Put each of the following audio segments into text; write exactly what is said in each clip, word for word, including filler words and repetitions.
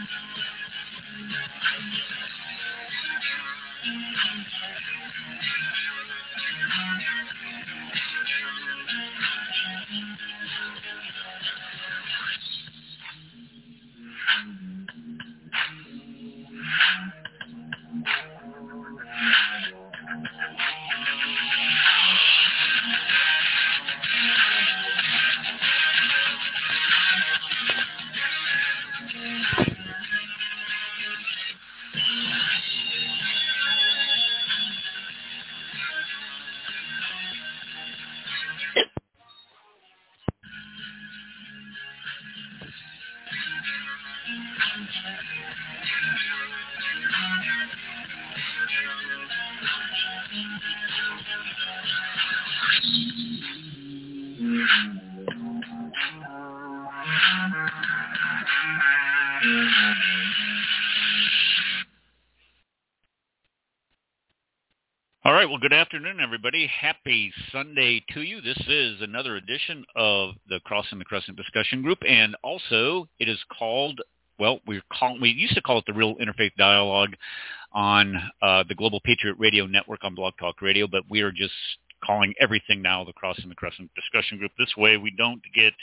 All right, well, good afternoon, everybody. Happy Sunday to you. This is another edition of the Crossing the Crescent discussion group, and also it is called, well, we're call, we used to call it the Real Interfaith Dialogue on uh, the Global Patriot Radio Network on Blog Talk Radio, but we are just calling everything now the Crossing the Crescent discussion group. This way we don't get,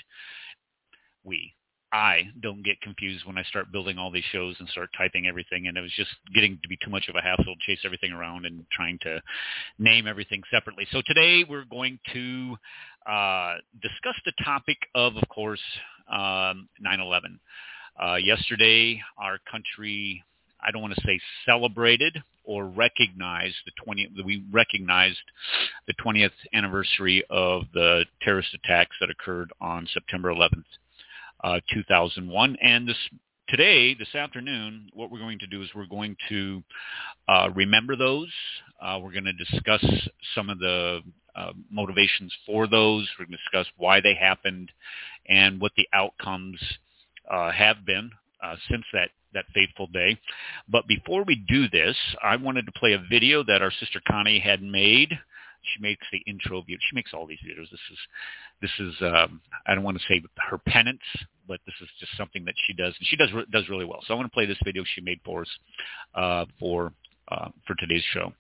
we, I don't get confused when I start building all these shows and start typing everything, and it was just getting to be too much of a hassle to chase everything around and trying to name everything separately. So today we're going to uh, discuss the topic of, of course, um, nine eleven. Uh, yesterday, our country, I don't want to say celebrated or recognized the twentieth. We recognized the twentieth anniversary of the terrorist attacks that occurred on September eleventh. Uh, two thousand one, and this today, this afternoon, what we're going to do is we're going to uh, remember those. Uh, we're going to discuss some of the uh, motivations for those. We're going to discuss why they happened and what the outcomes uh, have been uh, since that, that fateful day. But before we do this, I wanted to play a video that our sister Connie had made. She makes the intro video. She makes all these videos. This is, this is. Um, I don't want to say her penance, but this is just something that she does, and she does does really well. So I want to play this video she made for us uh, for uh, for today's show.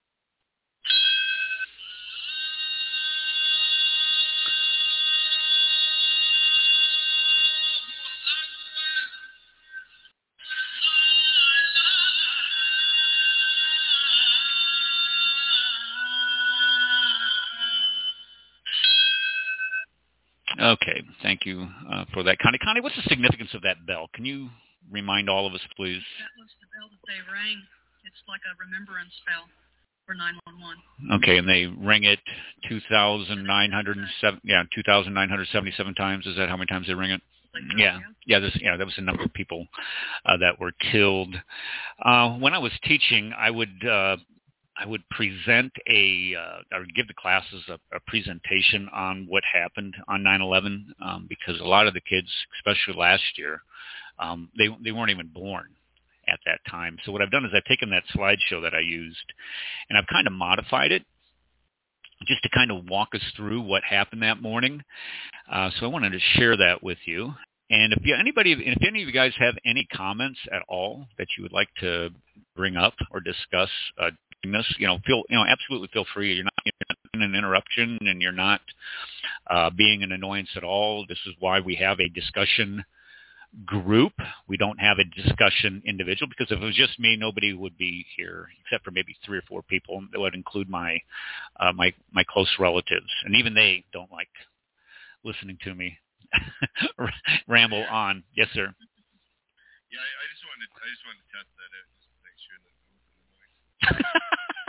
Okay, thank you uh, for that, Connie. Connie, what's the significance of that bell? Can you remind all of us, please? That was the bell that they rang. It's like a remembrance bell for nine one one. Okay, and they ring it two thousand nine hundred seven. Yeah, two thousand nine hundred seventy-seven times. Is that how many times they ring it? Yeah, yeah, this, yeah. That was the number of people uh, that were killed. Uh, when I was teaching, I would. Uh, I would present a, uh, or give the classes a, a presentation on what happened on nine eleven, um, because a lot of the kids, especially last year, um, they they weren't even born at that time. So what I've done is I've taken that slideshow that I used, and I've kind of modified it just to kind of walk us through what happened that morning. Uh, so I wanted to share that with you. And if you, anybody, if any of you guys have any comments at all that you would like to bring up or discuss uh, this, you know, feel, you know, absolutely feel free. You're not, you're not in an interruption, and you're not uh, being an annoyance at all. This is why we have a discussion group. We don't have a discussion individual, because if it was just me, nobody would be here except for maybe three or four people. That would include my uh, my my close relatives, and even they don't like listening to me ramble on. Yes, sir. Yeah, I, I just wanted to, I just wanted to test that out just to make sure that it wasn't annoying.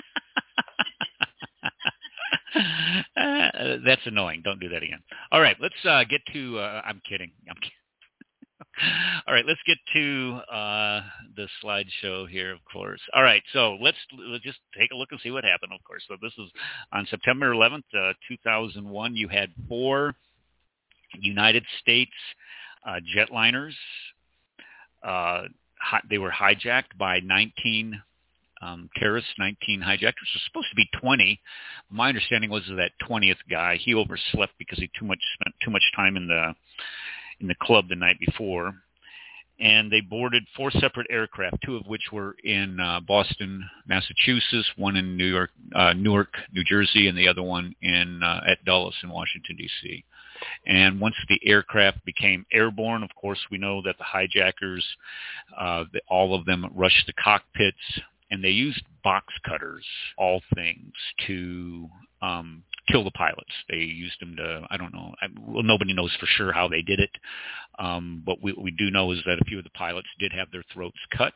uh, that's annoying. Don't do that again. All right, let's uh, get to. Uh, I'm kidding. I'm kidding. All right, let's get to uh, the slideshow here, of course. All right, so let's, let's just take a look and see what happened, of course. So this is on September eleventh, uh, two thousand one. You had four United States uh, jetliners. Uh, hi- they were hijacked by nineteen um, terrorists, nineteen hijackers. It was supposed to be twenty. My understanding was that twentieth guy, he overslept because he too much spent too much time in the in the club the night before. and they boarded four separate aircraft, two of which were in uh, Boston, Massachusetts, one in New York, uh, Newark, New Jersey, and the other one in uh, at Dulles in Washington, D C. And once the aircraft became airborne, of course, we know that the hijackers, uh, the, all of them rushed the cockpits, and they used box cutters, all things, to um, kill the pilots. They used them to, I don't know, I, well, nobody knows for sure how they did it, um, but what we do know is that a few of the pilots did have their throats cut,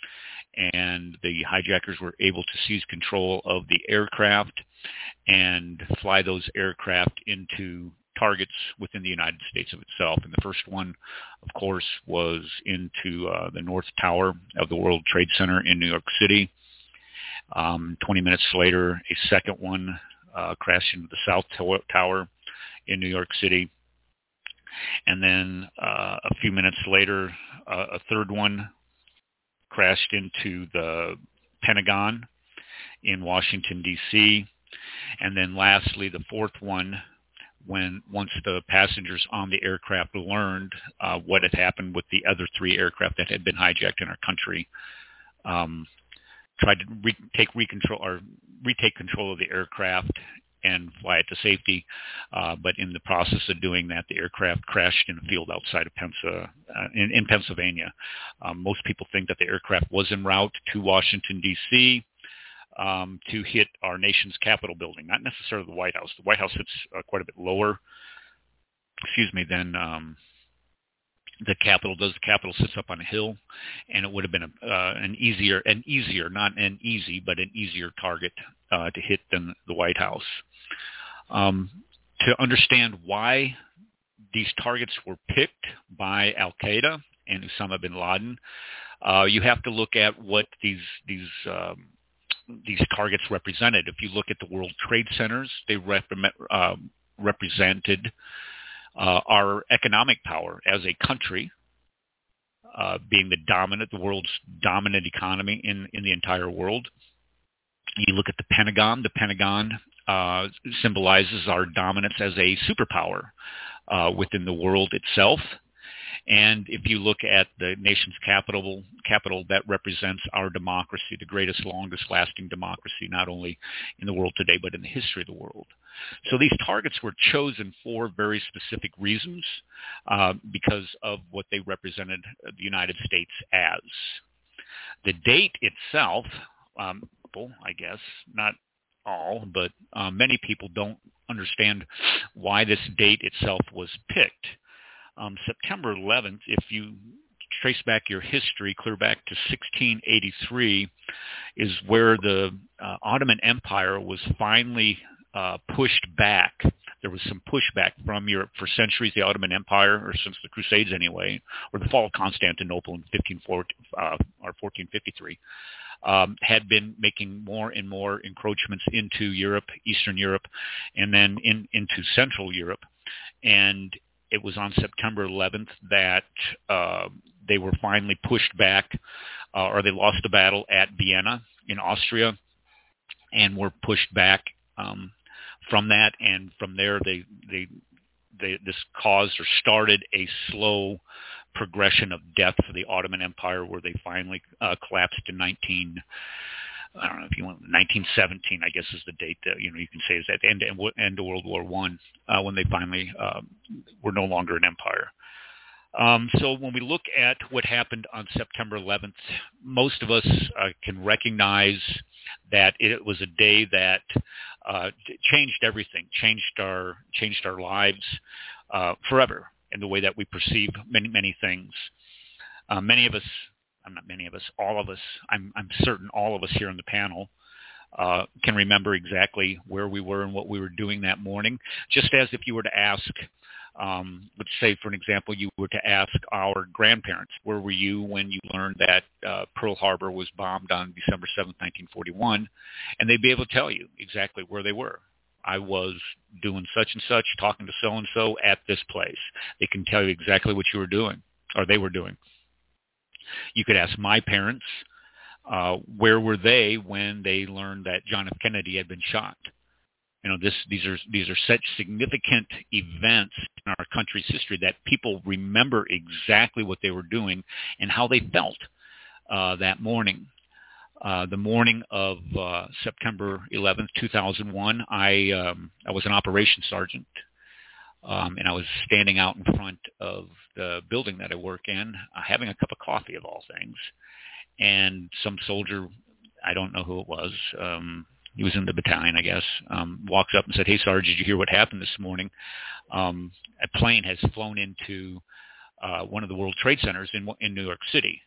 and the hijackers were able to seize control of the aircraft and fly those aircraft into targets within the United States of itself. And the first one, of course, was into uh, the North Tower of the World Trade Center in New York City. Um, twenty minutes later, a second one uh, crashed into the South Tower in New York City. And then uh, a few minutes later, uh, a third one crashed into the Pentagon in Washington, D C. And then lastly, the fourth one, when once the passengers on the aircraft learned uh, what had happened with the other three aircraft that had been hijacked in our country, um, tried to re- take recontrol or retake control of the aircraft and fly it to safety. Uh, but in the process of doing that, the aircraft crashed in a field outside of Pensa, uh, in, in Pennsylvania. Um, most people think that the aircraft was en route to Washington, D C, Um, to hit our nation's Capitol building, not necessarily the White House. The White House sits uh, quite a bit lower, excuse me, than um, the Capitol does. The Capitol sits up on a hill, and it would have been a, uh, an easier, an easier, not an easy, but an easier target uh, to hit than the White House. Um, to understand why these targets were picked by Al-Qaeda and Osama bin Laden, uh, you have to look at what these these um, these targets represented. If you look at the World Trade Centers, they rep- uh, represented uh, our economic power as a country, uh, being the dominant, the world's dominant economy in, in the entire world. You look at the Pentagon. The Pentagon uh, symbolizes our dominance as a superpower uh, within the world itself. And if you look at the nation's capital, capital, that represents our democracy, the greatest, longest-lasting democracy, not only in the world today, but in the history of the world. So these targets were chosen for very specific reasons uh, because of what they represented the United States as. The date itself, um, I guess, not all, but uh, many people don't understand why this date itself was picked. Um, September eleventh, if you trace back your history, clear back to sixteen eighty-three, is where the uh, Ottoman Empire was finally uh, pushed back. There was some pushback from Europe for centuries. The Ottoman Empire, or since the Crusades anyway, or the fall of Constantinople in fifteen forty, uh, or fourteen fifty-three, um, had been making more and more encroachments into Europe, Eastern Europe, and then in, into Central Europe. And it was on September eleventh that uh, they were finally pushed back, uh, or they lost the battle at Vienna in Austria, and were pushed back um, from that. And from there, they, they, they this caused or started a slow progression of death for the Ottoman Empire, where they finally uh, collapsed in nineteen. I don't know if you want nineteen seventeen, I guess is the date that, you know, you can say is at the end, end of World War One, uh, when they finally uh, were no longer an empire. Um, so when we look at what happened on September eleventh, most of us uh, can recognize that it was a day that uh, changed everything, changed our changed our lives uh, forever in the way that we perceive many, many things. Uh, many of us, I'm not many of us, all of us, I'm, I'm certain all of us here on the panel uh, can remember exactly where we were and what we were doing that morning. Just as if you were to ask, um, let's say, for an example, you were to ask our grandparents, where were you when you learned that uh, Pearl Harbor was bombed on December seventh, nineteen forty-one? And they'd be able to tell you exactly where they were. I was doing such and such, talking to so-and-so at this place. They can tell you exactly what you were doing, or they were doing. You could ask my parents, uh, where were they when they learned that John F. Kennedy had been shot? You know, this these are these are such significant events in our country's history that people remember exactly what they were doing and how they felt uh, that morning. Uh, the morning of uh, September eleventh, two thousand one, I um, I was an operations sergeant, um, and I was standing out in front of the building that I work in, uh, having a cup of coffee of all things, and some soldier, I don't know who it was. Um, He was in the battalion, I guess, um, walks up and said, "Hey, Sarge, did you hear what happened this morning? Um, a plane has flown into uh, one of the World Trade Centers in, in New York City."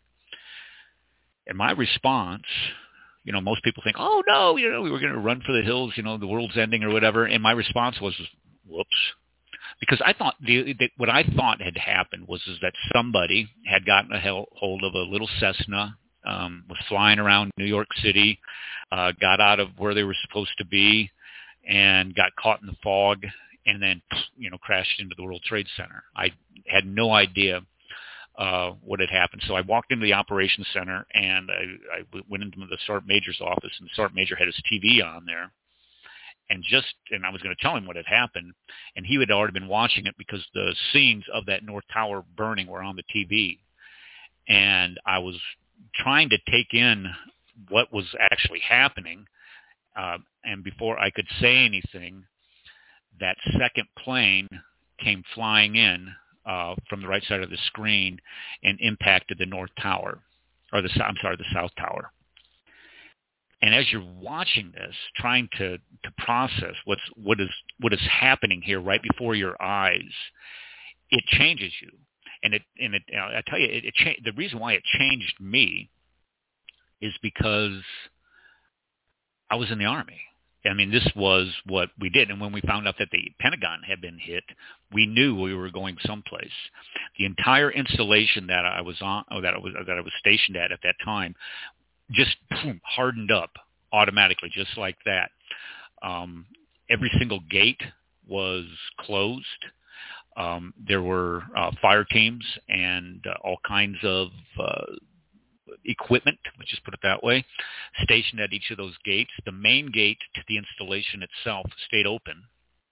And my response, you know, most people think, "Oh, no, you know, we were going to run for the hills, you know, the world's ending or whatever." And my response was, "Whoops." Because I thought the, the, what I thought had happened was is that somebody had gotten a hold of a little Cessna, Um, was flying around New York City, uh, got out of where they were supposed to be, and got caught in the fog, and then, you know, crashed into the World Trade Center. I had no idea uh, what had happened. So I walked into the operations center, and I, I went into the Sergeant Major's office, and the Sergeant Major had his T V on there. And just, and I was going to tell him what had happened, and he had already been watching it because the scenes of that North Tower burning were on the T V. And I was trying to take in what was actually happening, uh, and before I could say anything, that second plane came flying in uh, from the right side of the screen and impacted the North Tower, or the I'm sorry, the South Tower. And as you're watching this, trying to, to process what's what is what is happening here right before your eyes, it changes you. And it, and it, I tell you, it, it cha- the reason why it changed me is because I was in the Army. I mean, this was what we did. And when we found out that the Pentagon had been hit, we knew we were going someplace. The entire installation that I was on, or that I was that I was stationed at at that time, just boom, hardened up automatically, just like that. Um, every single gate was closed. Um, there were uh, fire teams and uh, all kinds of uh, equipment, let's just put it that way, stationed at each of those gates. The main gate to the installation itself stayed open.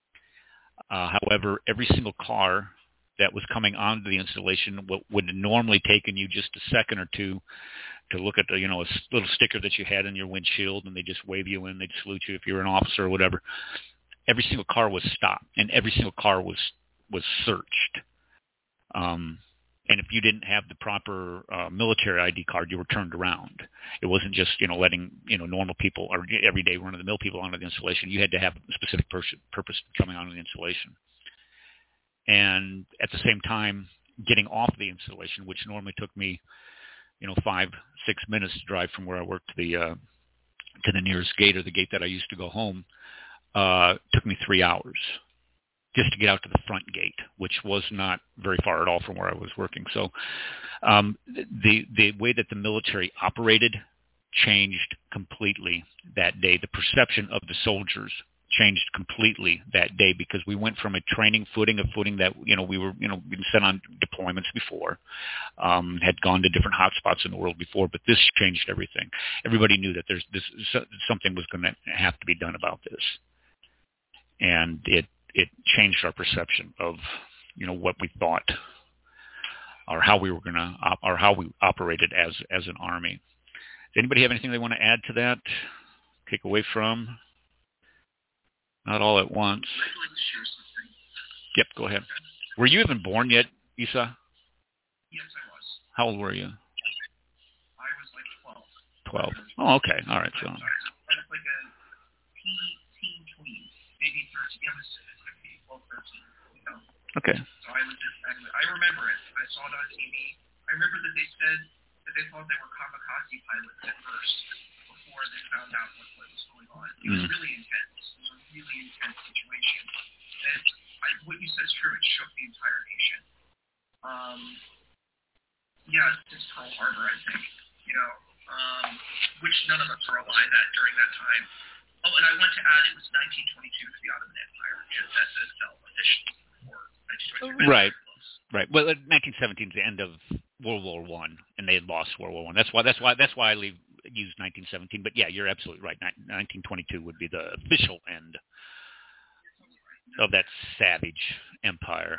Uh, however, every single car that was coming onto the installation w- would have normally taken you just a second or two to look at the, you know, a little sticker that you had in your windshield, and they just wave you in, they'd salute you if you were an officer or whatever. Every single car was stopped, and every single car was was searched. Um, and if you didn't have the proper uh, military I D card, you were turned around. It wasn't just, you know, letting, you know, normal people or everyday run-of-the-mill people onto the installation. You had to have a specific pers- purpose coming onto the installation. And at the same time, getting off the installation, which normally took me, you know, five, six minutes to drive from where I worked to the uh, to the nearest gate, or the gate that I used to go home, uh, took me three hours. Just to get out to the front gate, which was not very far at all from where I was working. So um, the the way that the military operated changed completely that day. The perception of the soldiers changed completely that day, because we went from a training footing, a footing that, you know, we were, you know, been sent on deployments before, um, had gone to different hotspots in the world before, but this changed everything. Everybody knew that there's this something was going to have to be done about this, and it. It changed our perception of, you know, what we thought, or how we were going to, op- or how we operated as as an Army. Does anybody have anything they want to add to that? Take away from? Not all at once. I'd like to share something. Yep, go ahead. Were you even born yet, Isa? Yes, I was. How old were you? I was like twelve. Twelve. Oh, okay. All right. So. I was like a teen, teen tween, maybe thirteen. I was twelve, thirteen. You know. Okay. So I was just, I, I remember it. I saw it on T V. I remember that they said that they thought they were kamikaze pilots at first, before they found out what, what was going on. It was Mm. really intense. It was a really intense situation. And I, what you said is true. It shook the entire nation. Um, yeah, it's Pearl Harbor, I think. You know, um, which none of us were alive at during that time. Oh, and I want to add, it was nineteen twenty-two for the Ottoman Empire, just as it fell officially before nineteen twenty-two. Right. Right. Well, nineteen seventeen is the end of World War One, and they had lost World War One. That's why. That's why. That's why I leave, use nineteen seventeen. But yeah, you're absolutely right. nineteen twenty-two would be the official end of that savage empire.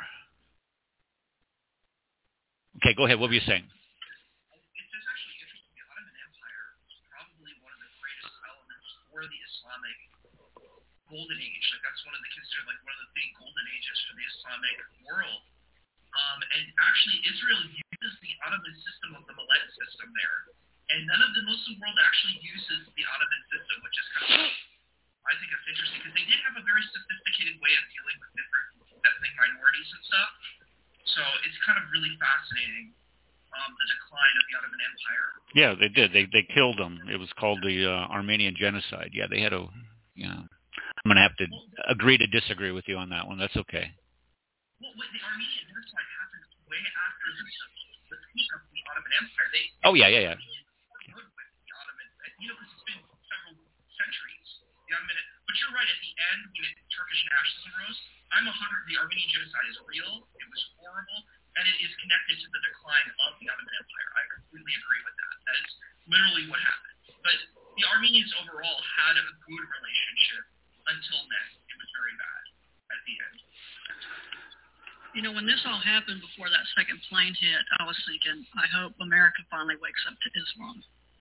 Okay, go ahead. What were you saying? It's just actually interesting. The Ottoman Empire was probably one of the greatest elements for the Islamic golden age. Like that's one of the considered like one of the big golden ages for the Islamic world. Um, and actually, Israel uses the Ottoman system of the Millet system there, and none of the Muslim world actually uses the Ottoman system, which is kind of, I think it's interesting because they did have a very sophisticated way of dealing with different ethnic minorities and stuff. So it's kind of really fascinating, um, the decline of the Ottoman Empire. Yeah, they did. They they killed them. It was called the uh, Armenian Genocide. Yeah, they had a, you know, I'm going to have to agree to disagree with you on that one. That's okay. Well, wait, the Armenian Genocide happened way after the, the peak of the Ottoman Empire. They, oh, yeah, yeah, yeah. Good with the Ottoman, you know, because it's been several centuries. The Ottoman, but you're right, at the end, when it, Turkish nationalism rose, I'm a hundred. The Armenian Genocide is real. It was horrible, and it is connected to the decline of the Ottoman Empire. I completely agree with that. That is literally what happened. But the Armenians overall had a good relationship until then. It was very bad at the end. You know, when this all happened before that second plane hit, I was thinking, I hope America finally wakes up to Islam.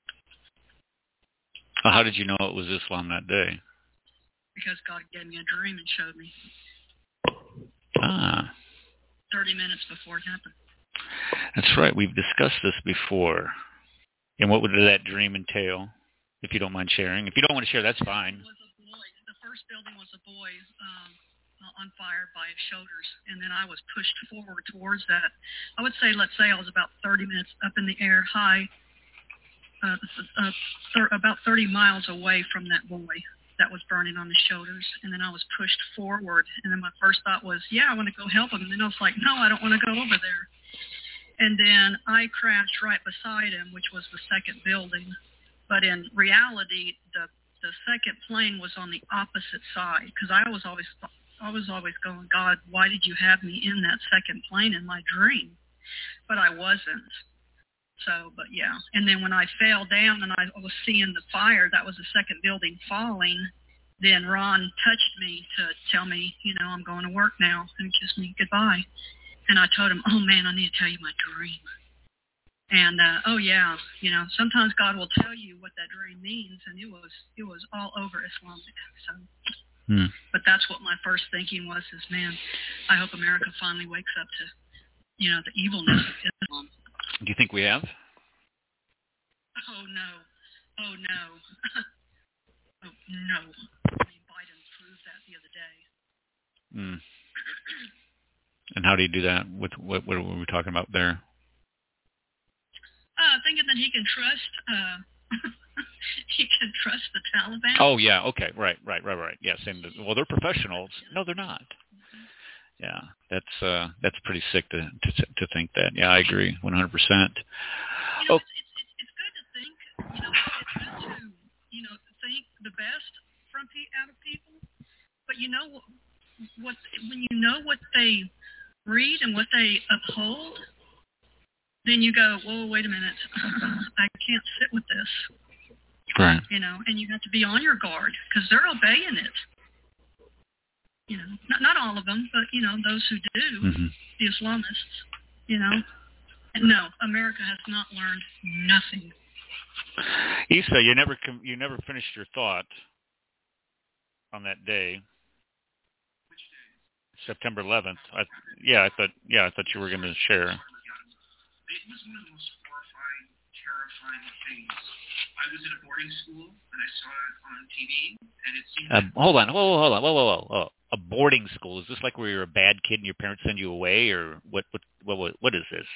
Well, how did you know it was Islam that day? Because God gave me a dream and showed me. Ah. thirty minutes before it happened. That's right. We've discussed this before. And what would that dream entail, if you don't mind sharing? If you don't want to share, that's fine. It was a boy. The first building was a boy um, on fire by his shoulders, and then I was pushed forward towards that. I would say, let's say I was about thirty minutes up in the air, high, uh, uh, th- about thirty miles away from that boy that was burning on his shoulders, and then I was pushed forward, and then my first thought was, yeah, I want to go help him, and then I was like, no, I don't want to go over there. And then I crashed right beside him, which was the second building, but in reality, the the second plane was on the opposite side, because I was always I was always going, God, why did you have me in that second plane in my dream? But I wasn't. So, but yeah. And then when I fell down and I was seeing the fire, that was the second building falling, then Ron touched me to tell me, you know, I'm going to work now, and kissed me goodbye. And I told him, oh, man, I need to tell you my dream. And, uh, oh, yeah, you know, sometimes God will tell you what that dream means, and it was it was all over Islamic. So, hmm. But that's what my first thinking was is, man, I hope America finally wakes up to, you know, the evilness of Islam. Do you think we have? Oh, no. Oh, no. oh, no. I mean, Biden proved that the other day. Mm. And how do you do that? With what, what were we talking about there? Uh, thinking that he can trust, uh, he can trust the Taliban. Oh, yeah. Okay. Right, right, right, right. Yes. And, well, they're professionals. No, they're not. Yeah, that's uh, that's pretty sick to, to to think that. Yeah, I agree, one hundred percent. You know, oh. it's, it's it's good to think. You know, it's good to you know think the best from out of people. But you know what, what when you know what they read and what they uphold, then you go, whoa, wait a minute, I can't sit with this. Right. You know, and you have to be on your guard because they're obeying it. You know, not not all of them, but, you know, those who do, mm-hmm. the Islamists, you know. And no, America has not learned nothing. Issa, you never you never finished your thought on that day. Which day? September eleventh. I, yeah, I thought yeah, I thought you were going to share. It was one of the most horrifying, terrifying things. I was in a boarding school, and I saw it on T V, and it seemed... Uh, hold on, whoa, whoa, hold on, whoa, whoa, whoa, whoa. A boarding school? Is this like where you're a bad kid and your parents send you away, or what? What? What? What is this?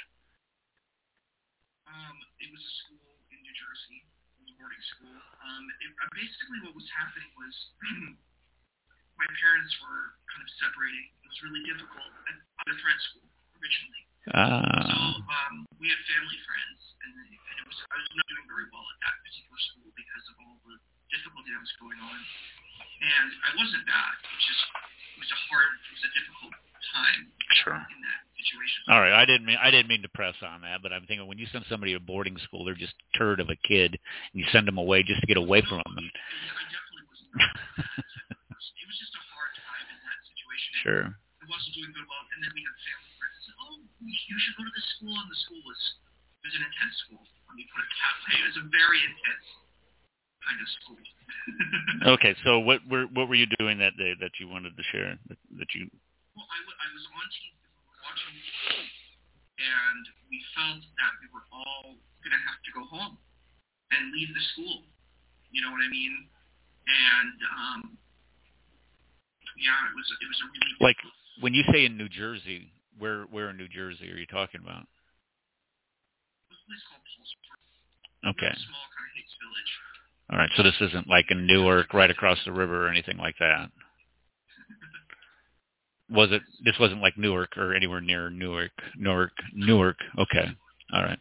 Um, it was a school in New Jersey. It was a boarding school. Um, it, uh, basically, what was happening was my parents were kind of separating. It was really difficult at a French school originally. Ah. So um, we had family friends, and, and it was I was not doing very well at that particular school because of all the difficulty that was going on. And I wasn't bad. It was just it was a hard, it was a difficult time. Sure. In that situation. All right, I didn't mean I didn't mean to press on that, but I'm thinking when you send somebody to boarding school, they're just a turd of a kid, and you send them away just to get away from them. I definitely was not. It was just a hard time in that situation, Sure. I wasn't doing good well, and then we had family friends that said, "Oh, you should go to this school," and the school was it was an intense school. Let me put it that way. It was a very intense kind of school. Okay, so what were what were you doing that day that you wanted to share? That, that you. Well, I, w- I was on T V watching, and we felt that we were all going to have to go home and leave the school. You know what I mean? And um, yeah, it was it was a really like when you say in New Jersey, where where in New Jersey are you talking about? It was a place called Paulsboro. Okay. A small kind of Hicks village. All right, so this isn't like in Newark, right across the river, or anything like that. Was it? This wasn't like Newark or anywhere near Newark. Newark. Newark. Okay. All right.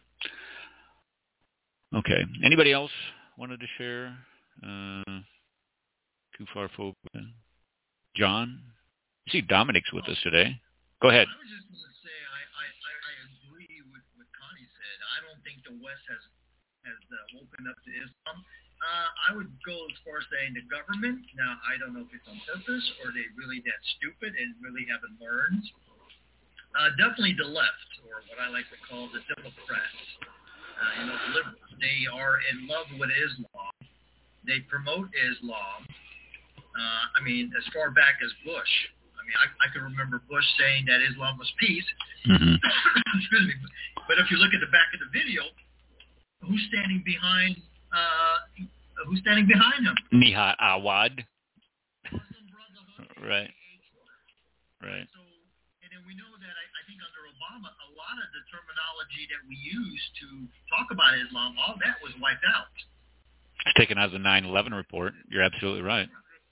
Okay. Anybody else wanted to share? Uh, too far phobia. John? I see Dominic's with us today. Go ahead. I was just going to say, I, I, I, I agree with what Connie said. I don't think the West has has uh, woken up to Islam. Uh, I would go as far as saying the government. Now, I don't know if it's on purpose or they really that stupid and really haven't learned. Uh, definitely the left, or what I like to call the Democrats. Uh, you know, the liberals. They are in love with Islam. They promote Islam. Uh, I mean, as far back as Bush. I mean, I, I can remember Bush saying that Islam was peace. Mm-hmm. Excuse me. But if you look at the back of the video, who's standing behind? Uh, who's standing behind him? Nihat Awad. Muslim Brotherhood. Right. Right. So, and then we know that I, I think under Obama, a lot of the terminology that we use to talk about Islam, all that was wiped out. It's taken out of the nine eleven report. You're absolutely right.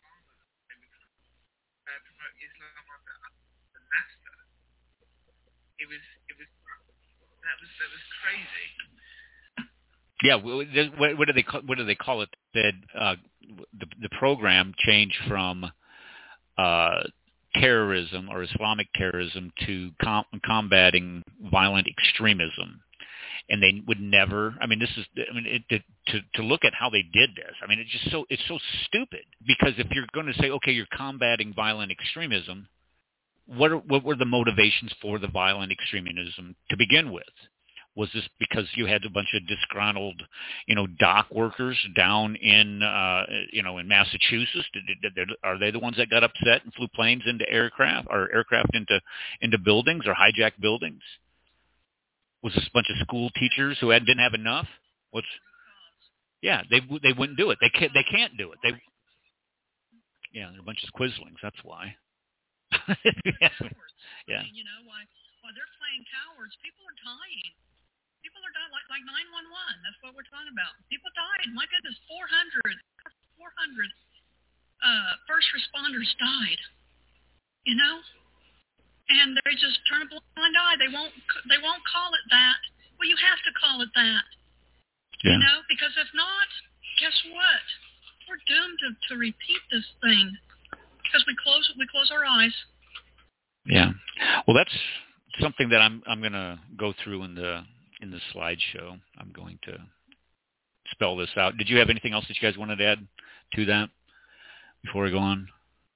It was, it was, that was, that was crazy. Yeah, what, what do they call, what do they call it? That uh, the the program changed from uh, terrorism or Islamic terrorism to com- combating violent extremism, and they would never. I mean, this is. I mean, it, to to look at how they did this. I mean, it's just so it's so stupid because if you're going to say, okay, you're combating violent extremism. What, are, what were the motivations for the violent extremism to begin with? Was this because you had a bunch of disgruntled, you know, dock workers down in, uh, you know, in Massachusetts? Did, did, did, are they the ones that got upset and flew planes into aircraft or aircraft into into buildings or hijacked buildings? Was this a bunch of school teachers who had, didn't have enough? What's? Yeah, they they wouldn't do it. They can't they can't do it. They yeah, they're a bunch of quislings. That's why. yeah. Yeah. I mean, you know, why why they're playing cowards. People are dying. People are dying like like nine one one. That's what we're talking about. People died. My goodness, four hundred, four hundred uh, first responders died. You know, and they just turn a blind eye. They won't they won't call it that. Well, you have to call it that. Yeah. You know, because if not, guess what? We're doomed to, to repeat this thing. Because we close we close our eyes. Yeah, well, that's something that I'm I'm going to go through in the in the slideshow. I'm going to spell this out. Did you have anything else that you guys wanted to add to that before we go on?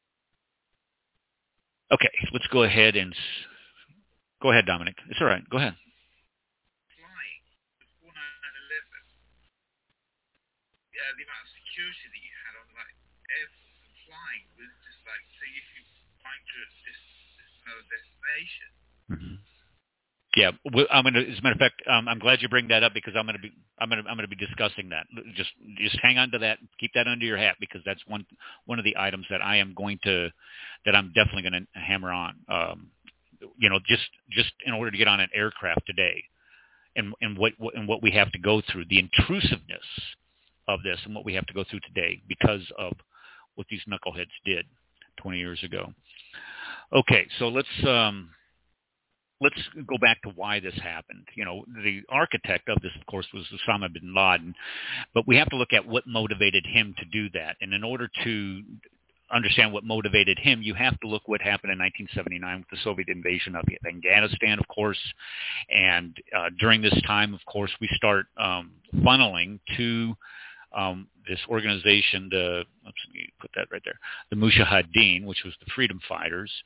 Okay, let's go ahead and go ahead, Dominic. It's all right. Go ahead. Flying before nine eleven, yeah, the amount of security that you had on like airports and flying was just like, so if you find to this, this another destination. Mm-hmm. Yeah, I'm gonna. As a matter of fact, um, I'm glad you bring that up because I'm gonna be. I'm gonna. I'm gonna be discussing that. Just, just hang on to that. Keep that under your hat because that's one one of the items that I am going to, that I'm definitely going to hammer on. Um, you know, just just in order to get on an aircraft today, and and what, what and what we have to go through, the intrusiveness of this, and what we have to go through today because of what these knuckleheads did twenty years ago. Okay, so let's. Um, Let's go back to why this happened. You know, the architect of this, of course, was Osama bin Laden, but we have to look at what motivated him to do that. And in order to understand what motivated him, you have to look what happened in nineteen seventy-nine with the Soviet invasion of Afghanistan, of course. And uh, during this time, of course, we start um, funneling to um, this organization, the let's put that right there, the Mujahideen, which was the freedom fighters.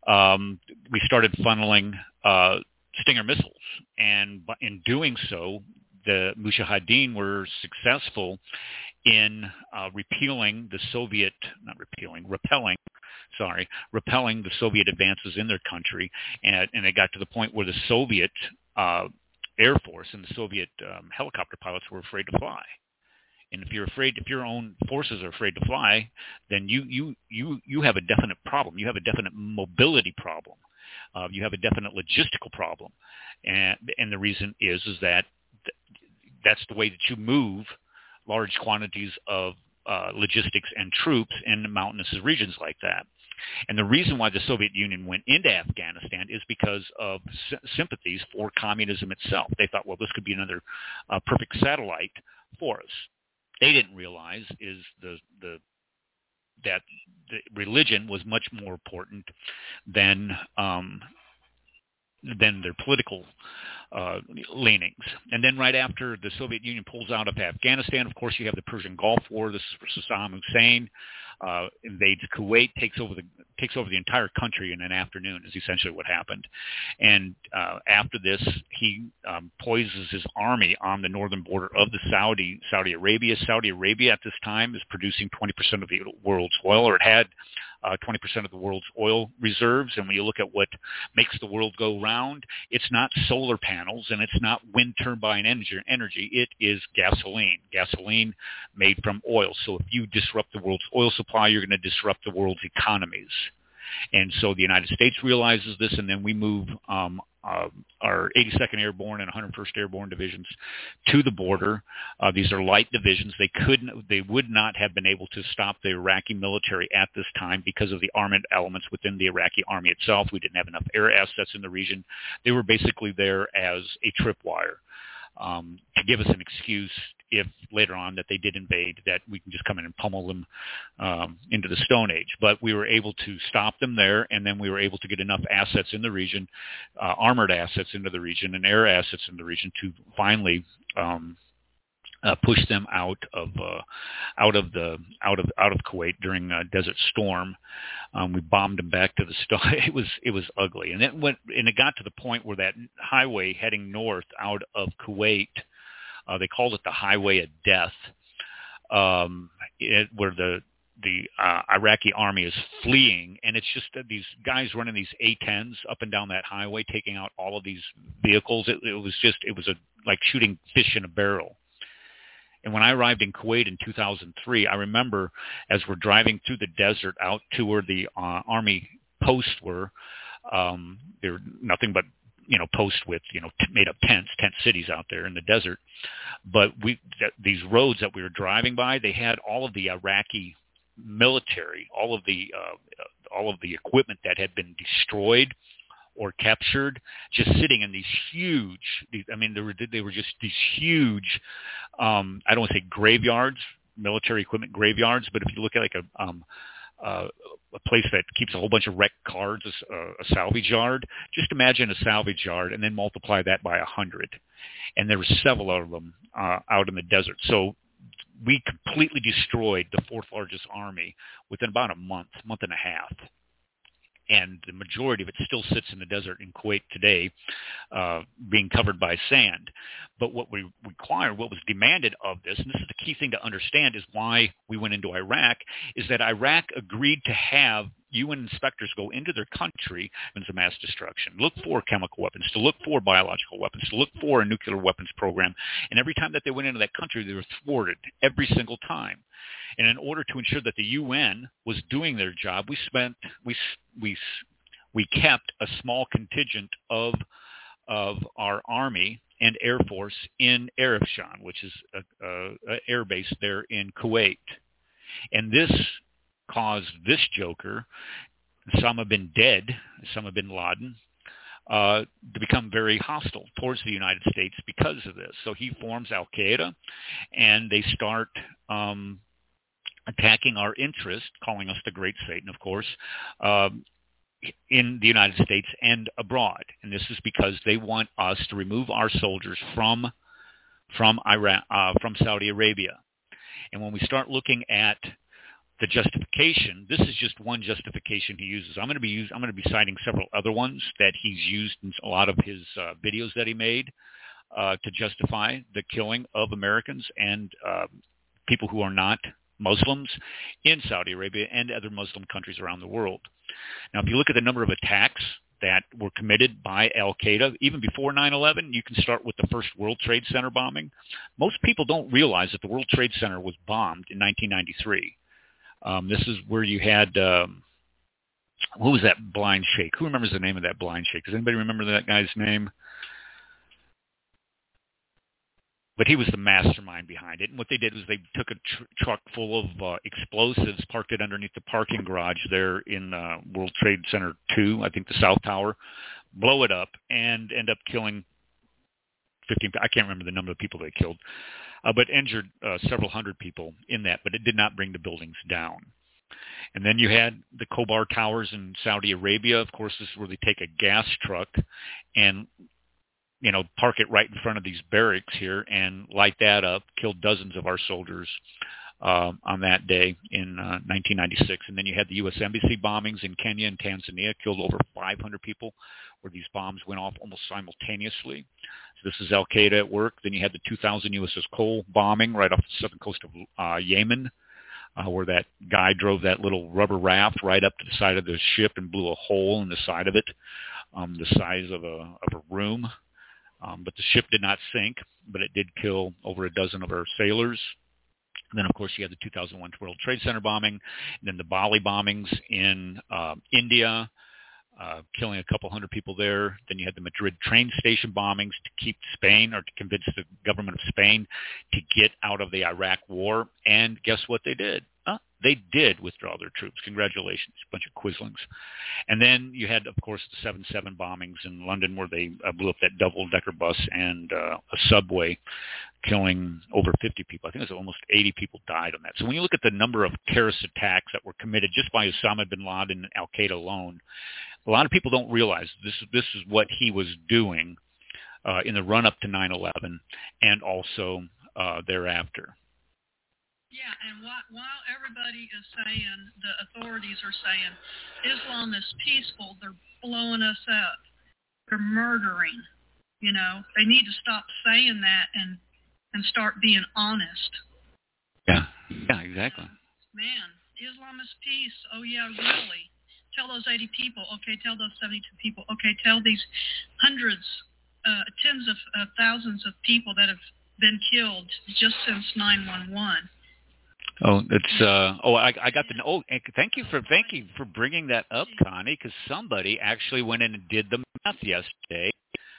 um, we started funneling uh, Stinger missiles. And in doing so, the Mujahideen were successful in uh, repealing the Soviet, not repealing, repelling, sorry, repelling the Soviet advances in their country. And, and it got to the point where the Soviet uh, Air Force and the Soviet um, helicopter pilots were afraid to fly. And if you're afraid, if your own forces are afraid to fly, then you you you you have a definite problem. You have a definite mobility problem. Uh, you have a definite logistical problem, and and the reason is is that th- that's the way that you move large quantities of uh, logistics and troops in mountainous regions like that. And the reason why the Soviet Union went into Afghanistan is because of sy- sympathies for communism itself. They thought, well, this could be another uh, perfect satellite for us. They didn't realize is the the that the religion was much more important than um, than their political uh, leanings. And then right after the Soviet Union pulls out of Afghanistan, of course, you have the Persian Gulf War. This is Saddam Hussein uh, invades Kuwait, takes over the takes over the entire country in an afternoon. Is essentially what happened. And uh, after this, he um, poises his army on the northern border of the Saudi Saudi Arabia. Saudi Arabia at this time is producing twenty percent of the world's oil, or it had uh, twenty percent of the world's oil reserves. And when you look at what makes the world go round, it's not solar panels and it's not wind turbine energy. energy. It is gasoline, gasoline made from oil. So if you disrupt the world's oil supply, you're going to disrupt the world's economies. And so the United States realizes this, and then we move um, uh, our eighty-second Airborne and one hundred first Airborne divisions to the border. Uh, these are light divisions. They couldn't, they would not have been able to stop the Iraqi military at this time because of the armed elements within the Iraqi army itself. We didn't have enough air assets in the region. They were basically there as a tripwire um, to give us an excuse if later on that they did invade, that we can just come in and pummel them um, into the Stone Age. But we were able to stop them there, and then we were able to get enough assets in the region, uh, armored assets into the region, and air assets in the region to finally um, uh, push them out of uh, out of the out of out of Kuwait during uh, Desert Storm. Um, we bombed them back to the Stone. It was it was ugly, and then went and it got to the point where that highway heading north out of Kuwait. Uh, they called it the Highway of Death, um, it, where the the uh, Iraqi army is fleeing, and it's just that these guys running these A tens up and down that highway, taking out all of these vehicles. It, it was just it was a like shooting fish in a barrel. And when I arrived in Kuwait in two thousand three, I remember as we're driving through the desert out to where the uh, army posts were, um, there were nothing but you know, posts with, you know, t- made up tents, tent cities out there in the desert. But we, th- these roads that we were driving by, they had all of the Iraqi military, all of the, uh, all of the equipment that had been destroyed or captured, just sitting in these huge, these, I mean, they were, they were just these huge, um, I don't want to say graveyards, military equipment graveyards, but if you look at like a, um, Uh, a place that keeps a whole bunch of wrecked cars, a, a salvage yard. Just imagine a salvage yard and then multiply that by a hundred. And there were several of them uh, out in the desert. So we completely destroyed the fourth largest army within about a month, month and a half. And the majority of it still sits in the desert in Kuwait today, uh, being covered by sand. But what we required, what was demanded of this, and this is the key thing to understand, is why we went into Iraq, is that Iraq agreed to have U N inspectors go into their country and some mass destruction, look for chemical weapons, to look for biological weapons, to look for a nuclear weapons program. And every time that they went into that country, they were thwarted every single time. And in order to ensure that the U N was doing their job, we spent we we we kept a small contingent of of our army and air force in Arifshan, which is a, a, a air base there in Kuwait. And this caused this joker, Osama bin Dead, Osama bin Laden, uh, to become very hostile towards the United States because of this. So he forms Al-Qaeda, and they start um, attacking our interest, calling us the Great Satan, of course, um, in the United States and abroad. And this is because they want us to remove our soldiers from from Iraq, uh, from Saudi Arabia. And when we start looking at the justification, this is just one justification he uses. I'm going to be use, I'm going to be citing several other ones that he's used in a lot of his uh, videos that he made uh, to justify the killing of Americans and uh, people who are not Muslims in Saudi Arabia and other Muslim countries around the world. Now, if you look at the number of attacks that were committed by Al-Qaeda, even before nine eleven, you can start with the first World Trade Center bombing. Most people don't realize that the World Trade Center was bombed in nineteen ninety-three. Um, this is where you had, um, who was that blind sheikh? Who remembers the name of that blind sheikh? Does anybody remember that guy's name? But he was the mastermind behind it. And what they did was they took a tr- truck full of uh, explosives, parked it underneath the parking garage there in uh, World Trade Center two, I think the South Tower, blow it up, and end up killing fifteen, I can't remember the number of people they killed, uh, but injured uh, several hundred people in that, but it did not bring the buildings down. And then you had the Khobar Towers in Saudi Arabia. Of course, this is where they take a gas truck and, you know, park it right in front of these barracks here and light that up, killed dozens of our soldiers uh, on that day in uh, nineteen ninety-six. And then you had the U S Embassy bombings in Kenya and Tanzania, killed over five hundred people, where these bombs went off almost simultaneously. So this is Al-Qaeda at work. Then you had the two thousand U S S Cole bombing right off the southern coast of uh, Yemen, uh, where that guy drove that little rubber raft right up to the side of the ship and blew a hole in the side of it, um, the size of a, of a room. Um, but the ship did not sink, but it did kill over a dozen of our sailors. And then, of course, you had the two thousand one World Trade Center bombing, and then the Bali bombings in uh, India, uh, killing a couple hundred people there. Then you had the Madrid train station bombings to keep Spain, or to convince the government of Spain to get out of the Iraq war. And guess what they did? Huh? They did withdraw their troops. Congratulations, a bunch of quislings. And then you had, of course, the seven seven bombings in London, where they uh, blew up that double-decker bus and uh, a subway, killing over fifty people. I think it was almost eighty people died on that. So when you look at the number of terrorist attacks that were committed just by Osama bin Laden and Al-Qaeda alone, a lot of people don't realize this, this is what he was doing uh, in the run-up to nine eleven and also uh, thereafter. Yeah, and while, while everybody is saying, the authorities are saying, Islam is peaceful, they're blowing us up, they're murdering, you know, they need to stop saying that and, and start being honest. Yeah, yeah, exactly. Man, Islam is peace. Oh, yeah, really? Tell those eighty people. Okay, tell those seventy-two people. Okay, tell these hundreds, uh, tens of uh, thousands of people that have been killed just since nine one one. Oh, it's uh oh I I got the oh thank you for thank you for bringing that up, Connie, because somebody actually went in and did the math yesterday.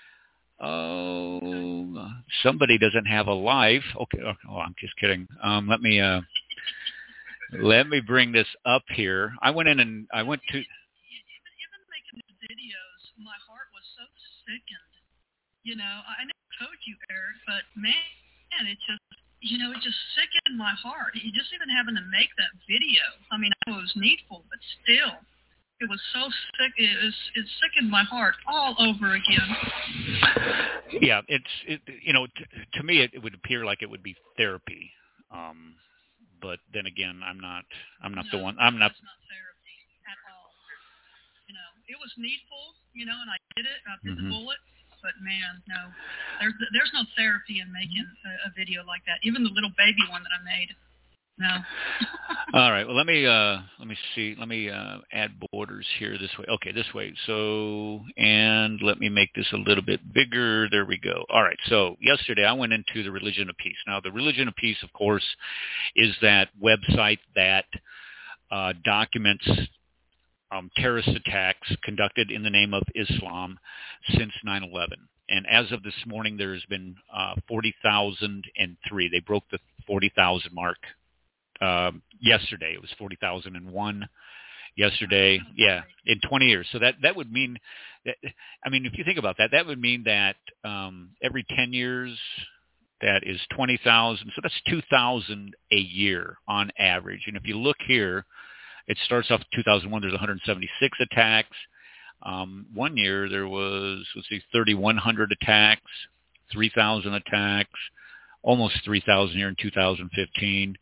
Oh, somebody doesn't have a life. Okay, oh, I'm just kidding. Um, let me uh let me bring this up here. I went in and I went to. Even, even making the videos, my heart was so sickened. You know, I never told you, Eric, but man, it just. You know, it just sickened my heart. You just even having to make that video. I mean, I know it was needful, but still, it was so sick. It was it sickened my heart all over again. Yeah, it's it, you know, t- to me, it, it would appear like it would be therapy, um, but then again, I'm not. I'm not no, the one. I'm not. It's not therapy at all. You know, it was needful. You know, and I did it. I bit Mm-hmm. the bullet. But man, no, there's there's no therapy in making a, a video like that. Even the little baby one that I made, no. All right. Well, let me uh, let me see. Let me uh, add borders here this way. Okay, this way. So, and let me make this a little bit bigger. There we go. All right. So yesterday I went into the Religion of Peace. Now, the Religion of Peace, of course, is that website that uh, documents Um, terrorist attacks conducted in the name of Islam since nine eleven. And as of this morning, there has been uh, forty thousand three. They broke the forty thousand mark uh, yesterday. It was forty thousand one yesterday. Yeah, in twenty years. So that, that would mean, that, I mean, if you think about that, that would mean that um, every ten years, that is twenty thousand. So that's two thousand a year on average. And if you look here, it starts off two thousand one, there's one hundred seventy-six attacks. Um, one year there was, let's see, thirty-one hundred attacks, three thousand attacks, almost three thousand here in two thousand fifteen.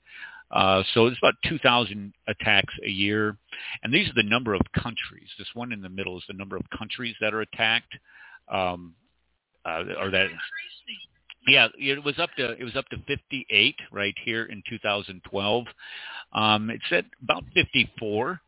Uh, so it's about two thousand attacks a year. And these are the number of countries. This one in the middle is the number of countries that are attacked. Um, uh, or that, yeah, it was up to it was up to fifty-eight right here in two thousand twelve. Um, it said about fifty-four.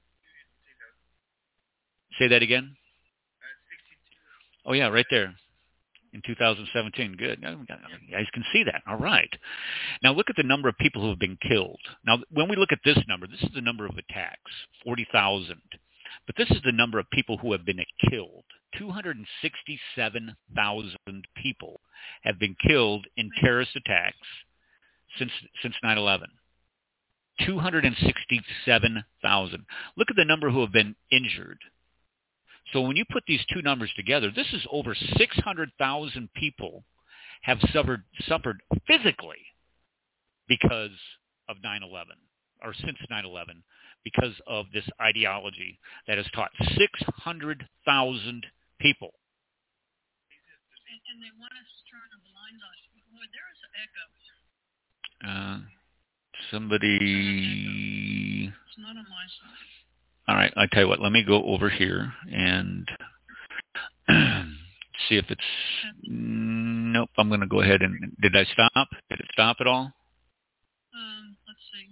Say that again. Oh yeah, right there. In two thousand seventeen. Good. You guys can see that. All right. Now look at the number of people who have been killed. Now, when we look at this number, this is the number of attacks, forty thousand. But this is the number of people who have been killed. two hundred sixty-seven thousand people have been killed in terrorist attacks since since nine eleven. two hundred sixty-seven thousand. Look at the number who have been injured. So when you put these two numbers together, this is over six hundred thousand people have suffered suffered physically because of nine eleven, or since nine eleven, because of this ideology that has taught six hundred thousand people. And, and they want us to turn a blind eye. Boy, there is an echo. Uh, somebody... It's not on my side. All right, I tell you what, let me go over here and see if it's... Nope, I'm going to go ahead and... Did I stop? Did it stop at all? Um, let's see.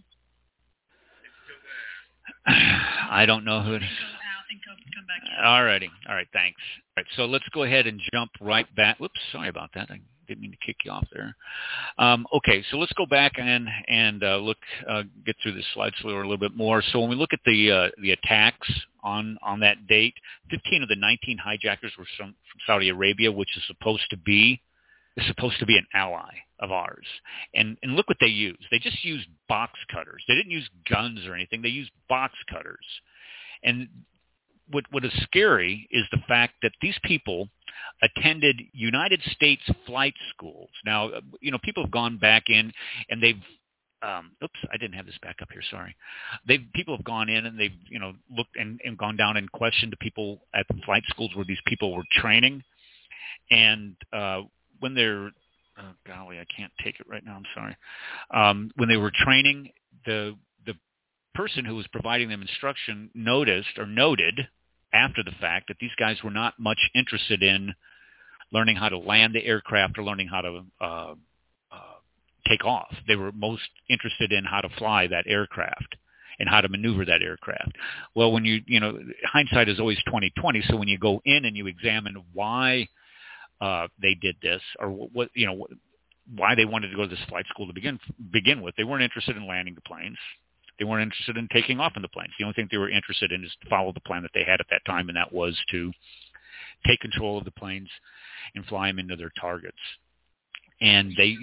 I don't know who it is. Go out and come, come back in. All righty. All right, thanks. All right, so let's go ahead and jump right back. Whoops, sorry about that. I didn't mean to kick you off there. Um, okay, so let's go back and and uh, look, uh, get through this slide slower a little bit more. So when we look at the uh, the attacks on on that date, fifteen of the nineteen hijackers were from, from Saudi Arabia, which is supposed to be is supposed to be an ally of ours. And and look what they used. They just used box cutters. They didn't use guns or anything. They used box cutters. And what what is scary is the fact that these people attended United States flight schools. Now, you know, people have gone back in and they've um, oops, I didn't have this back up here. Sorry. They've people have gone in and they've you know looked and, and gone down and questioned the people at the flight schools where these people were training. And uh, when they're oh golly, I can't take it right now. I'm sorry. Um, when they were training, the the person who was providing them instruction noticed or noted after the fact that these guys were not much interested in learning how to land the aircraft or learning how to uh, uh, take off. They were most interested in how to fly that aircraft and how to maneuver that aircraft. Well, when you, you know, hindsight is always twenty twenty. So when you go in and you examine why uh, they did this or what, you know, why they wanted to go to this flight school to begin begin with, they weren't interested in landing the planes. They weren't interested in taking off in the planes. The only thing they were interested in is to follow the plan that they had at that time, and that was to take control of the planes and fly them into their targets. And they,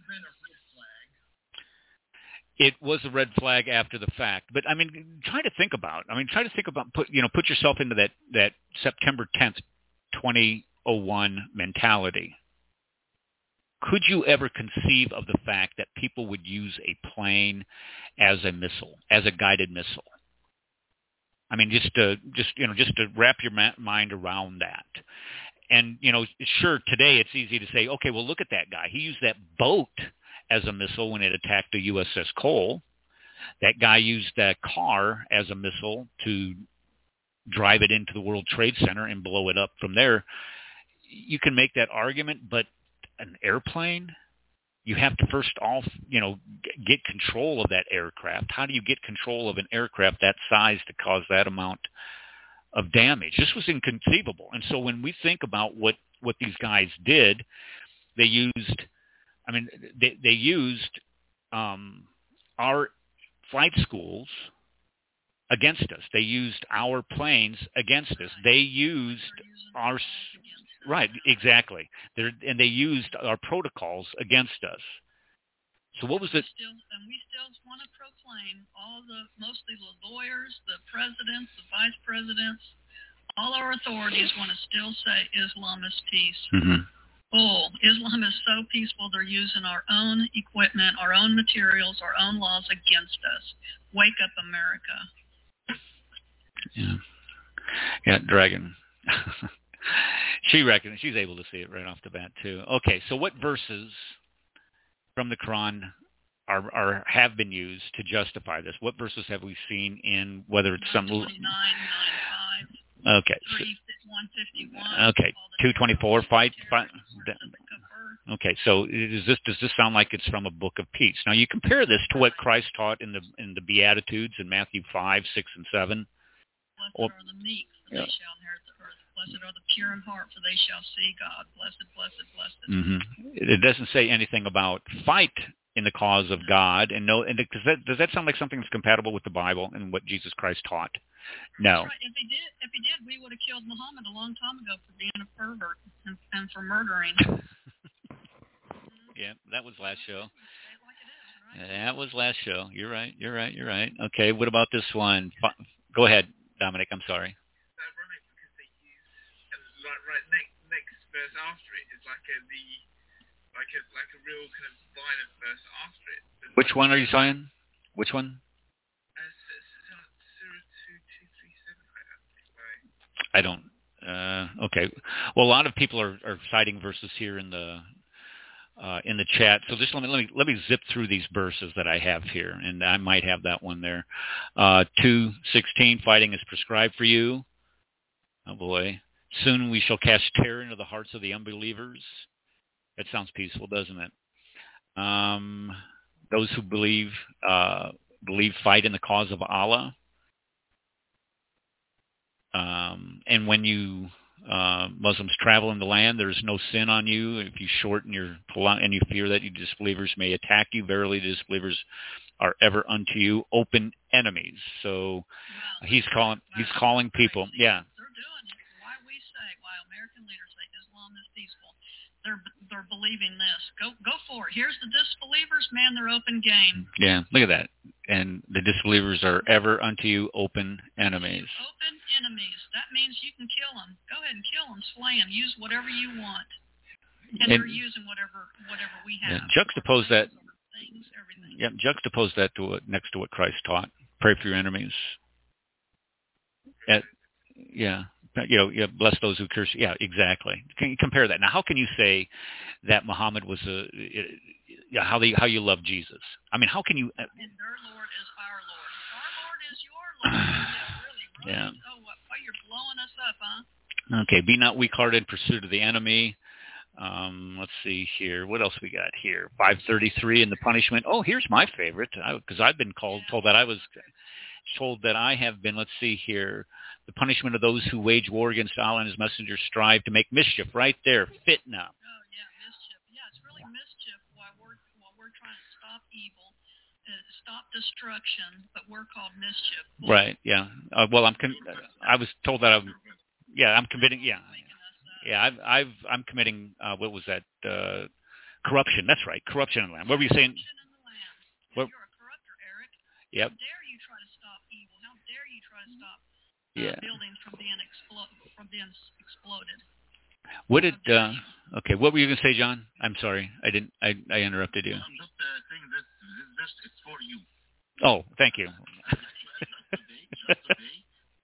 it was a red flag after the fact. But I mean, try to think about. I mean, try to think about. Put you know, put yourself into that that September tenth, twenty oh one mentality. Could you ever conceive of the fact that people would use a plane as a missile, as a guided missile? I mean, just to just you know, just to wrap your ma- mind around that. And you know, sure, today it's easy to say, okay, well, look at that guy. He used that boat as a missile when it attacked the U S S Cole. That guy used that car as a missile to drive it into the World Trade Center and blow it up from there. You can make that argument, but an airplane, you have to first off, you know, get control of that aircraft. How do you get control of an aircraft that size to cause that amount of damage? This was inconceivable. And so when we think about what, what these guys did, they used, I mean, they, they used um, our flight schools against us. They used our planes against us. They used our... Right, exactly. They're, and they used our protocols against us. So what was it? Still, and we still want to proclaim all the, mostly the lawyers, the presidents, the vice presidents, all our authorities want to still say Islam is peace. Mm-hmm. Oh, Islam is so peaceful they're using our own equipment, our own materials, our own laws against us. Wake up, America. Yeah. Yeah, Dragon. She reckons she's able to see it right off the bat too. Okay, so what verses from the Quran are are have been used to justify this? What verses have we seen in whether it's some? twenty-nine, nine, Okay. five, one fifty-one. Okay. two twenty-four. Fight. fight okay. So is this does this sound like it's from a book of peace? Now you compare this to what Christ taught in the in the Beatitudes in Matthew five, six, and seven. Blessed or, are the meek, for yeah. they shall inherit the earth. Blessed are the pure in heart, for they shall see God. Blessed, blessed, blessed. Mm-hmm. It doesn't say anything about fight in the cause of God, and no. And does that does that sound like something that's compatible with the Bible and what Jesus Christ taught? No. That's right. If he did, if he did, we would have killed Muhammad a long time ago for being a pervert and, and for murdering. Yeah, that was last show. Like it is, right? That was last show. You're right. You're right. You're right. Okay. What about this one? Go ahead, Dominic. I'm sorry. Uh, right, because they use uh, like right next next verse after it is like a the like a like a real kind of violent verse after it. But Which like, one are you saying? Which one? I don't. Uh, okay. Well, a lot of people are, are citing verses here in the uh, in the chat. So just let me let me let me zip through these verses that I have here, and I might have that one there. Uh, two sixteen, fighting is prescribed for you. Oh boy. Soon we shall cast terror into the hearts of the unbelievers. That sounds peaceful, doesn't it? Um, those who believe uh, believe fight in the cause of Allah. Um, and when you uh, Muslims travel in the land, there is no sin on you. If you shorten your and you fear that you disbelievers may attack you, verily the disbelievers are ever unto you open enemies. So Wow. he's calling he's calling people. Yeah. They're doing it. Why we say, why American leaders say Islam is peaceful. They're they're believing this. Go go for it. Here's the disbelievers, man. They're open game. Yeah, look at that. And the disbelievers are ever unto you open enemies. Open enemies. That means you can kill them. Go ahead and kill them, slay them, use whatever you want. And, and they're using whatever whatever we have. Yeah, juxtapose that. Things, everything. Yeah, juxtapose that to what, next to what Christ taught. Pray for your enemies. At, yeah. You know, yeah, bless those who curse. Yeah, exactly. Can you compare that? Now, how can you say that Muhammad was a, yeah, how they, how you love Jesus? I mean, how can you? Uh, and their Lord is our Lord. Our Lord is your Lord. Yeah, really, really. Yeah. Oh, what? Why you're blowing us up, huh? Okay, be not weak-hearted in pursuit of the enemy. Um, let's see here. What else we got here? five thirty-three in the punishment. Oh, here's my favorite, because I've been called, yeah. told that I was told that I have been. Let's see here. The punishment of those who wage war against Allah and His messengers strive to make mischief. Right there, fitna. Oh yeah, mischief. Yeah, it's really mischief while we're while we're trying to stop evil, uh, stop destruction, but we're called mischief. Right. Yeah. Uh, well, I'm. Con- I was told that I'm. Yeah, I'm committing. Yeah. Yeah, I've. I've. I'm committing. Uh, what was that? Uh, corruption. That's right. Corruption in the land. What were you saying? Corruption in the land. What? You're a corrupter, Eric. Yep. How dare you try to stop evil? How dare you try to stop uh, yeah. buildings from being explo- from being exploded? What did? Uh, okay, what were you going to say, John? I'm sorry, I didn't. I, I interrupted you. I'm just uh, saying this. This verse is for you. Oh, thank you. just today, just today,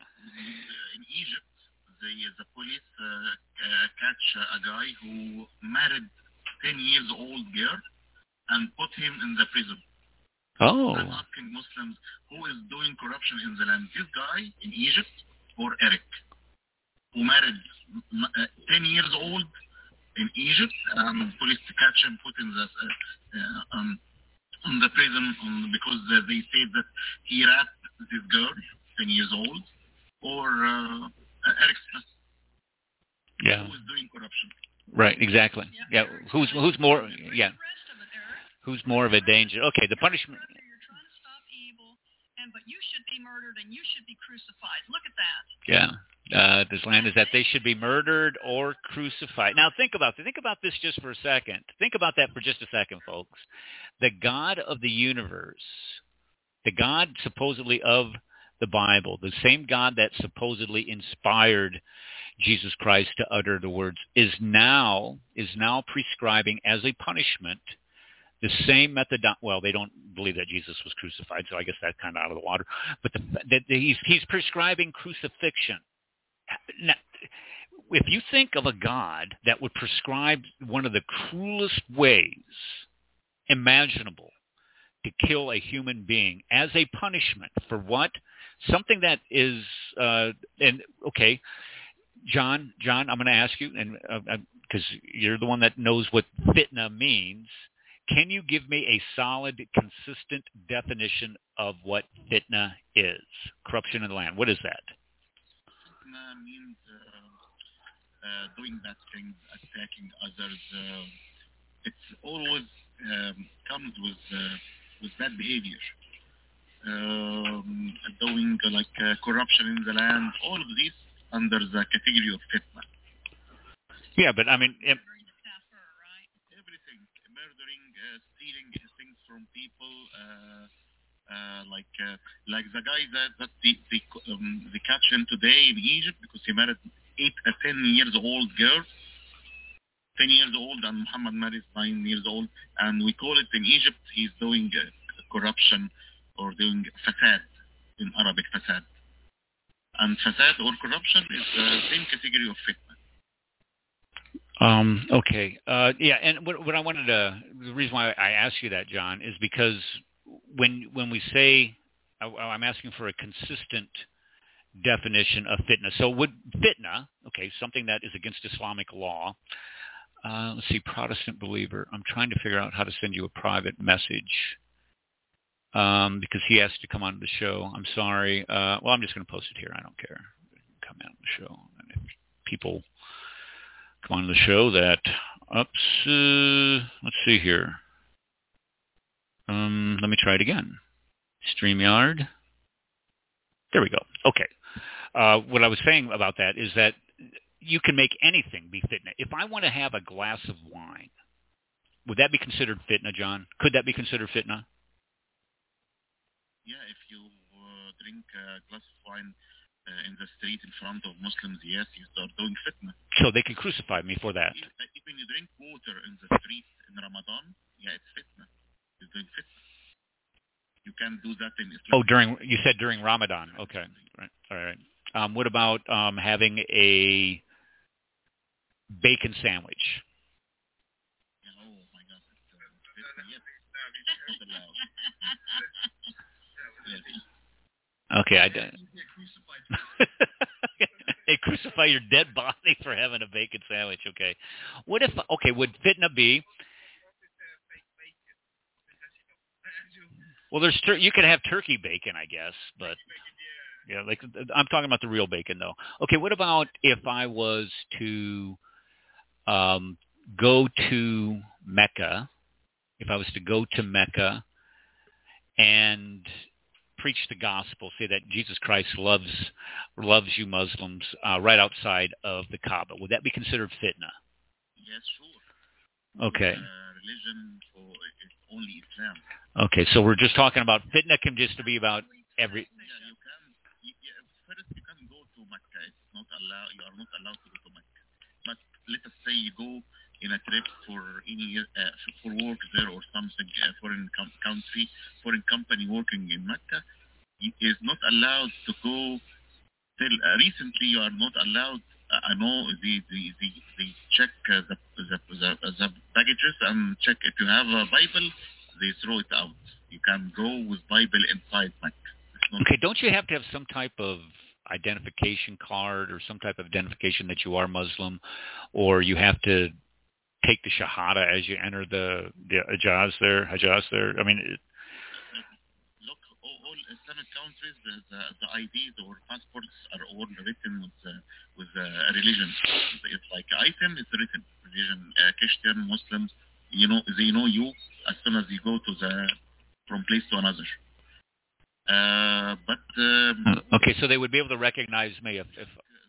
in Egypt, the the police uh, uh, catch a guy who married ten years old girl and put him in the prison. Oh. I'm asking Muslims who is doing corruption in the land. This guy in Egypt or Eric, who married uh, ten years old in Egypt, um, police catch him, put in the uh, uh, um, in the prison um, because uh, they said that he raped this girl, ten years old, or uh, uh, Eric Smith, yeah, who is doing corruption. Right, exactly. Yeah, yeah. who's who's more? Yeah, who's more of a danger? Okay, the punishment. You're trying to stop evil, and but you should be murdered and you should be crucified. Look at that. Yeah. Uh, this land is that they should be murdered or crucified. Now think about think about this just for a second. Think about that for just a second, folks. The God of the universe, the God supposedly of the Bible, the same God that supposedly inspired Jesus Christ to utter the words, is now is now prescribing as a punishment the same method. Well, they don't believe that Jesus was crucified, so I guess that's kind of out of the water. But the, that he's he's prescribing crucifixion. Now, if you think of a God that would prescribe one of the cruelest ways imaginable to kill a human being as a punishment for what? Something that is, uh, and okay, John, John, I'm going to ask you, and because uh, you're the one that knows what fitna means, can you give me a solid, consistent definition of what fitna is? Corruption in the land. What is that? Fitna means uh, uh, doing bad things, attacking others. Uh, it's always um, comes with uh, with bad behavior. Um, doing uh, like uh, corruption in the land. All of these under the category of fitna. Yeah, but I mean, it, everything, murdering, uh, stealing things from people, uh, uh, like uh, like the guy that that they they, um, they catch him today in Egypt because he married eight a ten years old girl, ten years old, and Muhammad married nine years old, and we call it in Egypt he's doing uh, corruption or doing fasad in Arabic, fasad. And fasad or corruption is the same category of fitna. Um, okay. Uh, yeah, and what, what I wanted to, the reason why I asked you that, John, is because when when we say, I, I'm asking for a consistent definition of fitna. So would fitna, okay, something that is against Islamic law, uh, let's see, Protestant believer. I'm trying to figure out how to send you a private message. Um, because he asked to come on the show. I'm sorry. Uh, well, I'm just going to post it here. I don't care. Come on the show. And if people come on the show that, oops, uh, let's see here. Um, let me try it again. StreamYard. There we go. Okay. Uh, what I was saying about that is that you can make anything be fitna. If I want to have a glass of wine, would that be considered fitna, John? Could that be considered fitna? Yeah, if you uh, drink a glass of wine uh, in the street in front of Muslims, yes, you start doing fitna. So they can crucify me for that. Even, even you drink water in the street in Ramadan, yeah, it's fitna. You're doing fitna. You can do that in Islam. Oh, during, you said during Ramadan. Okay. Right. All right. Um, what about um, having a bacon sandwich? Yeah, oh, my God. It's, uh, fitna, yes. It's not allowed. Okay, I did. They crucify your dead body for having a bacon sandwich. Okay, what if? Okay, would fitna be? Well, there's tur- you can have turkey bacon, I guess, but yeah, like I'm talking about the real bacon, though. Okay, what about if I was to um, go to Mecca? If I was to go to Mecca and preach the gospel, say that Jesus Christ loves loves you Muslims uh, right outside of the Kaaba, would that be considered fitna? Yes, sure. Okay. Uh, religion for it's only Islam. Okay, so we're just talking about fitna can just be about every. Yeah, you can. You, yeah, first, you can go to Mecca. It's not allowed. You are not allowed to go to Mecca. But let us say you go in a trip for any uh, for work there or something, uh, foreign com- country, foreign company working in Mecca, he is not allowed to go. Till uh, recently, you are not allowed. Uh, I know the the the they check uh, the, the the the baggages and check if you have a Bible. They throw it out. You can go with Bible inside Mecca. Okay, don't you have to have some type of identification card or some type of identification that you are Muslim, or you have to take the Shahada as you enter the the Hajjaz there, Hajjaz there? I mean, it, look, all, all Islamic countries, the, the the I Ds or passports are all written with uh, with uh, a religion. It's like item is written religion. Uh, Christian, Muslims, you know, they know you as soon as you go to the from place to another. Uh, but um, okay, so they would be able to recognize me if. if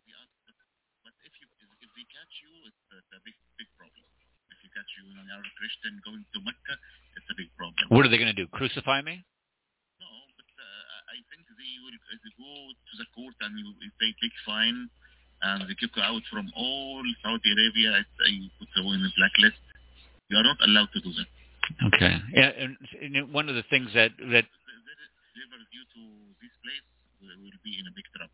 but if you if they catch you, it's a, a big big problem. If you catch you and you're a Christian going to Mecca, it's a big problem. What are they going to do? Crucify me? No, but uh, I think they will they go to the court and you pay big fine, and they kick you out from all Saudi Arabia. They put you in a blacklist. You are not allowed to do that. Okay. Yeah, and, and one of the things that that. Whoever due to this place will be in a big trouble.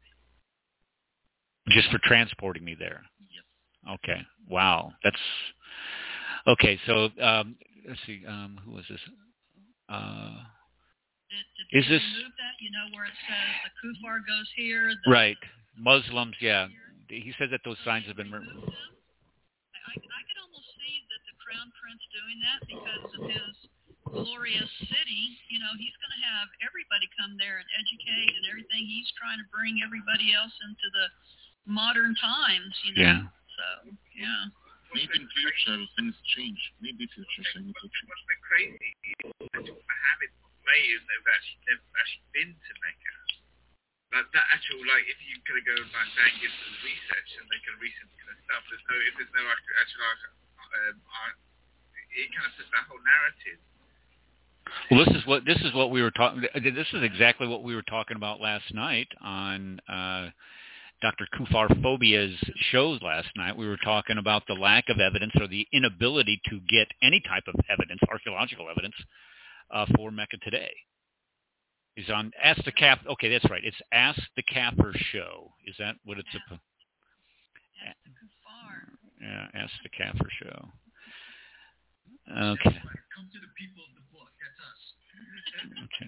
Just for transporting me there? Yes. Okay. Wow. That's... Okay, so um, let's see. Um, who was this? Uh, Did, did is they this remove that? You know, where it says the kuffar goes here. The, right? Muslims, yeah. He said that those signs have been removed. I, I could almost see that the Crown Prince doing that because of his glorious city. You know, he's going to have everybody come there and educate and everything. He's trying to bring everybody else into the modern times, you know. Yeah. So, yeah. Maybe in future things change. Maybe future things will change. What's been crazy is Mohammed may have actually never actually been to Mecca. Like that actual, like if you kind of go like back into the research and they can research kind of stuff, there's no, if there's no actual, like, um, art, it kind of puts that whole narrative. Well, this is what this is what we were talking. This is exactly what we were talking about last night on uh, Doctor Kufar Phobia's shows last night. We were talking about the lack of evidence or the inability to get any type of evidence, archaeological evidence, uh, for Mecca today. He's on Ask the Cap. Okay, that's right. It's Ask the Capper Show. Is that what it's? Ask, a, ask the kuffar. Yeah, Ask the Capper Show. Okay. Come to the people of the book. That's us. Okay.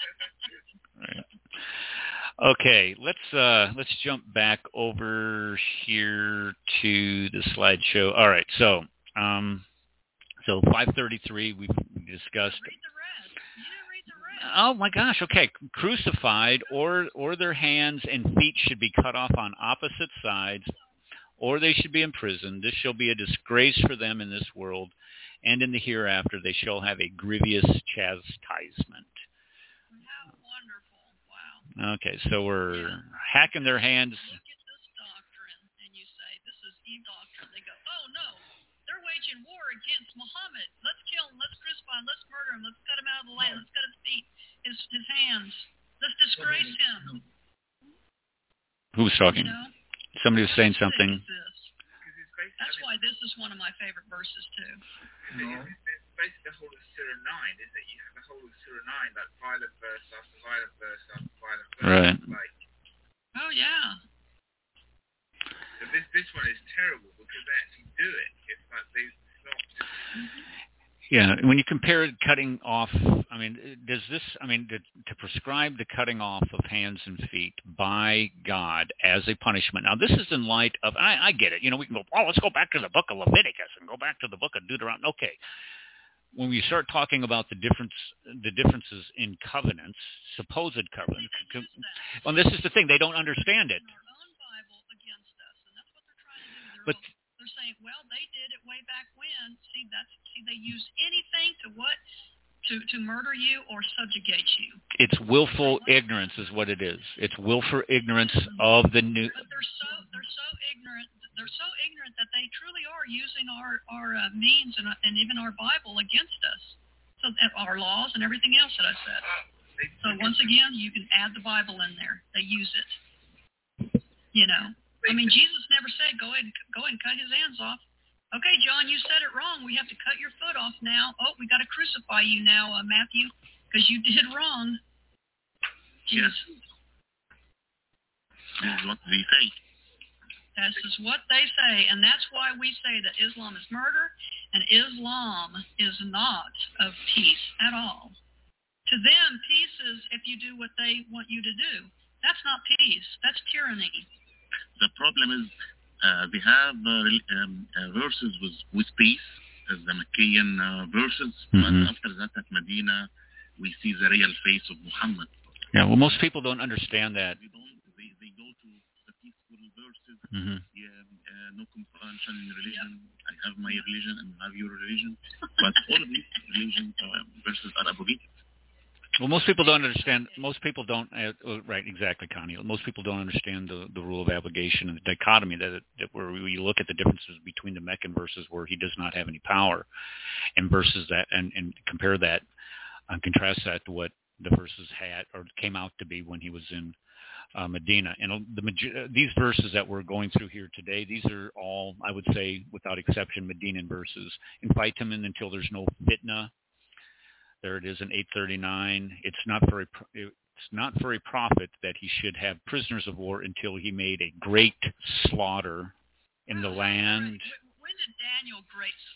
All right. Okay, let's uh, let's jump back over here to the slideshow. All right, so um, so five thirty-three we discussed. Read the rest. You didn't read the rest. Oh my gosh. Okay, crucified, or or their hands and feet should be cut off on opposite sides, or they should be imprisoned. This shall be a disgrace for them in this world, and in the hereafter they shall have a grievous chastisement. How wonderful. Wow. Okay, so we're Yeah. hacking their hands. Look at this doctrine, and you say, this is evil doctrine. They go, oh, no, they're waging war against Muhammad. Let's kill him. Let's crucify him. Let's murder him. Let's cut him out of the land. Let's cut his feet, his, his hands. Let's disgrace him. Who was You talking? know? Somebody was saying How sick something. is this? That's why this is one of my favorite verses, too. No. It's basically the whole of Surah nine, is that you have the whole of Surah nine, like violent verse after violent verse after violent verse. Right. Like, Oh, yeah. but this this one is terrible because they actually do it. It's like they, it's not just... Yeah, when you compare cutting off, I mean, does this, I mean, to, to prescribe the cutting off of hands and feet by God as a punishment. Now, this is in light of, I, I get it. You know, we can go, oh, let's go back to the book of Leviticus and go back to the book of Deuteronomy. Okay. When we start talking about the difference, the differences in covenants, supposed covenants, well, this is the thing. They don't understand it. Our own Bible against us, and that's what they're trying to do. They're But all, they're saying, well, they did it way back when. See, that's see, they use anything to what to to murder you or subjugate you. it's willful ignorance is what it is. It's willful ignorance of the new. But they're so they're so ignorant. They're so ignorant that they truly are using our our uh, means and and even our Bible against us. So and our laws and everything else that I said. So once again, you can add the Bible in there. They use it. You know. I mean, Jesus never said, go ahead, go ahead and cut his hands off. Okay, John, you said it wrong. We have to cut your foot off now. Oh, we got to crucify you now, uh, Matthew, because you did wrong. Yes. Jeez. This is what they say. This is what they say, and that's why we say that Islam is murder, and Islam is not of peace at all. To them, peace is if you do what they want you to do. That's not peace. That's tyranny. The problem is uh, they have uh, um, uh, verses with, with peace, as the Meccan uh, verses, Mm-hmm. but after that at Medina, we see the real face of Muhammad. Yeah, well, most people don't understand that. They don't. They, they go to the peaceful verses. Mm-hmm. Yeah, uh, no compulsion in religion. I have my religion and you have your religion. But all of these religion uh, verses are abrogated. Well, most people don't understand. Most people don't. Uh, right, exactly, Connie. Most people don't understand the, the rule of obligation and the dichotomy that, that where we look at the differences between the Meccan verses where he does not have any power, and verses that and, and compare that and contrast that to what the verses had or came out to be when he was in uh, Medina. And the these verses that we're going through here today, these are all, I would say, without exception, Medinan verses. Invite him in until there's no fitna. There it is in eight thirty-nine. It's not for a it's not for a prophet that he should have prisoners of war until he made a great slaughter in the land. When did Daniel great slaughter?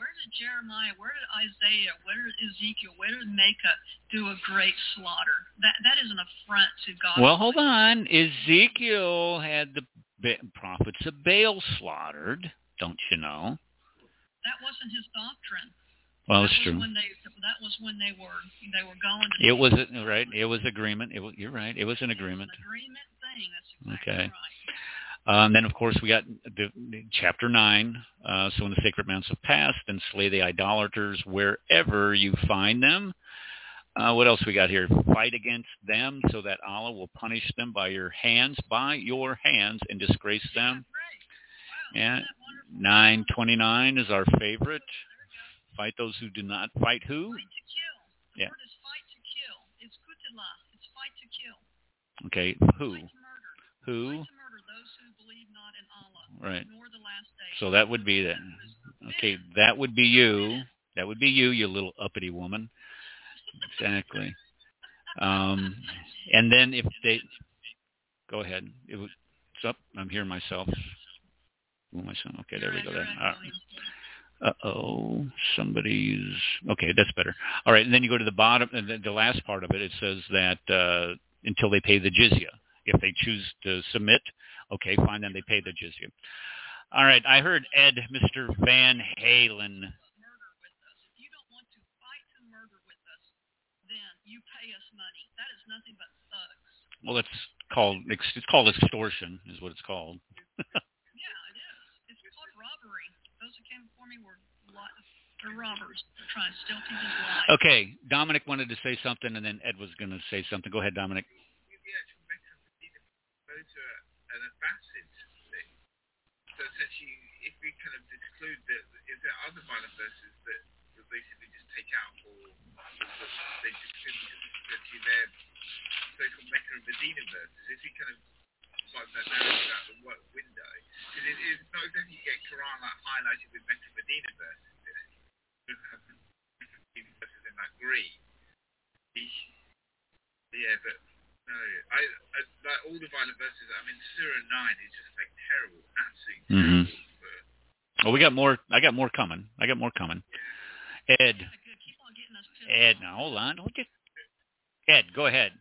Where did Jeremiah, where did Isaiah, where did Ezekiel, where did Micah do a great slaughter? That That is an affront to God. Well, hold on. Ezekiel had the prophets of Baal slaughtered, don't you know? That wasn't his doctrine. Well, that it's was true. When they, that was when they were they were going to... It was, right, it was agreement. It was, you're right, it was an agreement. It was an agreement thing, that's exactly okay. right. Uh, and then, of course, we got the, the chapter nine. Uh, so when the sacred mounts have passed, then slay the idolaters wherever you find them. Uh, what else we got here? Fight against them so that Allah will punish them by your hands, by your hands, and disgrace them. Wow, and nine twenty-nine is our favorite. Fight those who do not fight who? Fight to kill. The yeah. word is fight to kill. It's kutila. It's fight to kill. Okay, who? Fight to murder. Who? Fight to murder those who believe not in Allah. Right. Nor the last day. So that would be that. Okay, that would be you. That would be you, you little uppity woman. Exactly. Um, and then if they... Go ahead. It was, it's up. I'm hearing myself. Oh, my son. Okay, there we go. There. Uh, Uh-oh, somebody's... Okay, that's better. All right, and then you go to the bottom, and then the last part of it, it says that uh, until they pay the jizya. If they choose to submit, okay, fine, then they pay the jizya. All right, I heard Ed, Mister Van Halen. Murder with us. If you don't want to fight to murder with us, then you pay us money. That is nothing but thugs. Well, it's called, it's called extortion, is what it's called. Yeah, it is. It's called robbery. Those who came before me were they're robbers. They're trying to steal people's lives. Okay, Dominic wanted to say something, and then Ed was going to say something. Go ahead, Dominic. The actual mechanism go to an Abbasid thing. So essentially, if we kind of exclude that, is there other violent verses that, that basically just take out, or they just essentially their so-called Mecca and Medina verses? If we kind of like that narrative out the window, because it, it's not exactly you get Quran like highlighted with Mecca and Medina verses. It have Mecca and Medina verses in that green. Yeah, but no, I, I like all the violent verses. I mean, Surah nine is just like terrible, absolutely Mm-hmm. terrible. But, Oh, we got more. I got more coming. I got more coming. Ed. Keep on getting us to Ed, now hold on. Hold it. Ed, go ahead.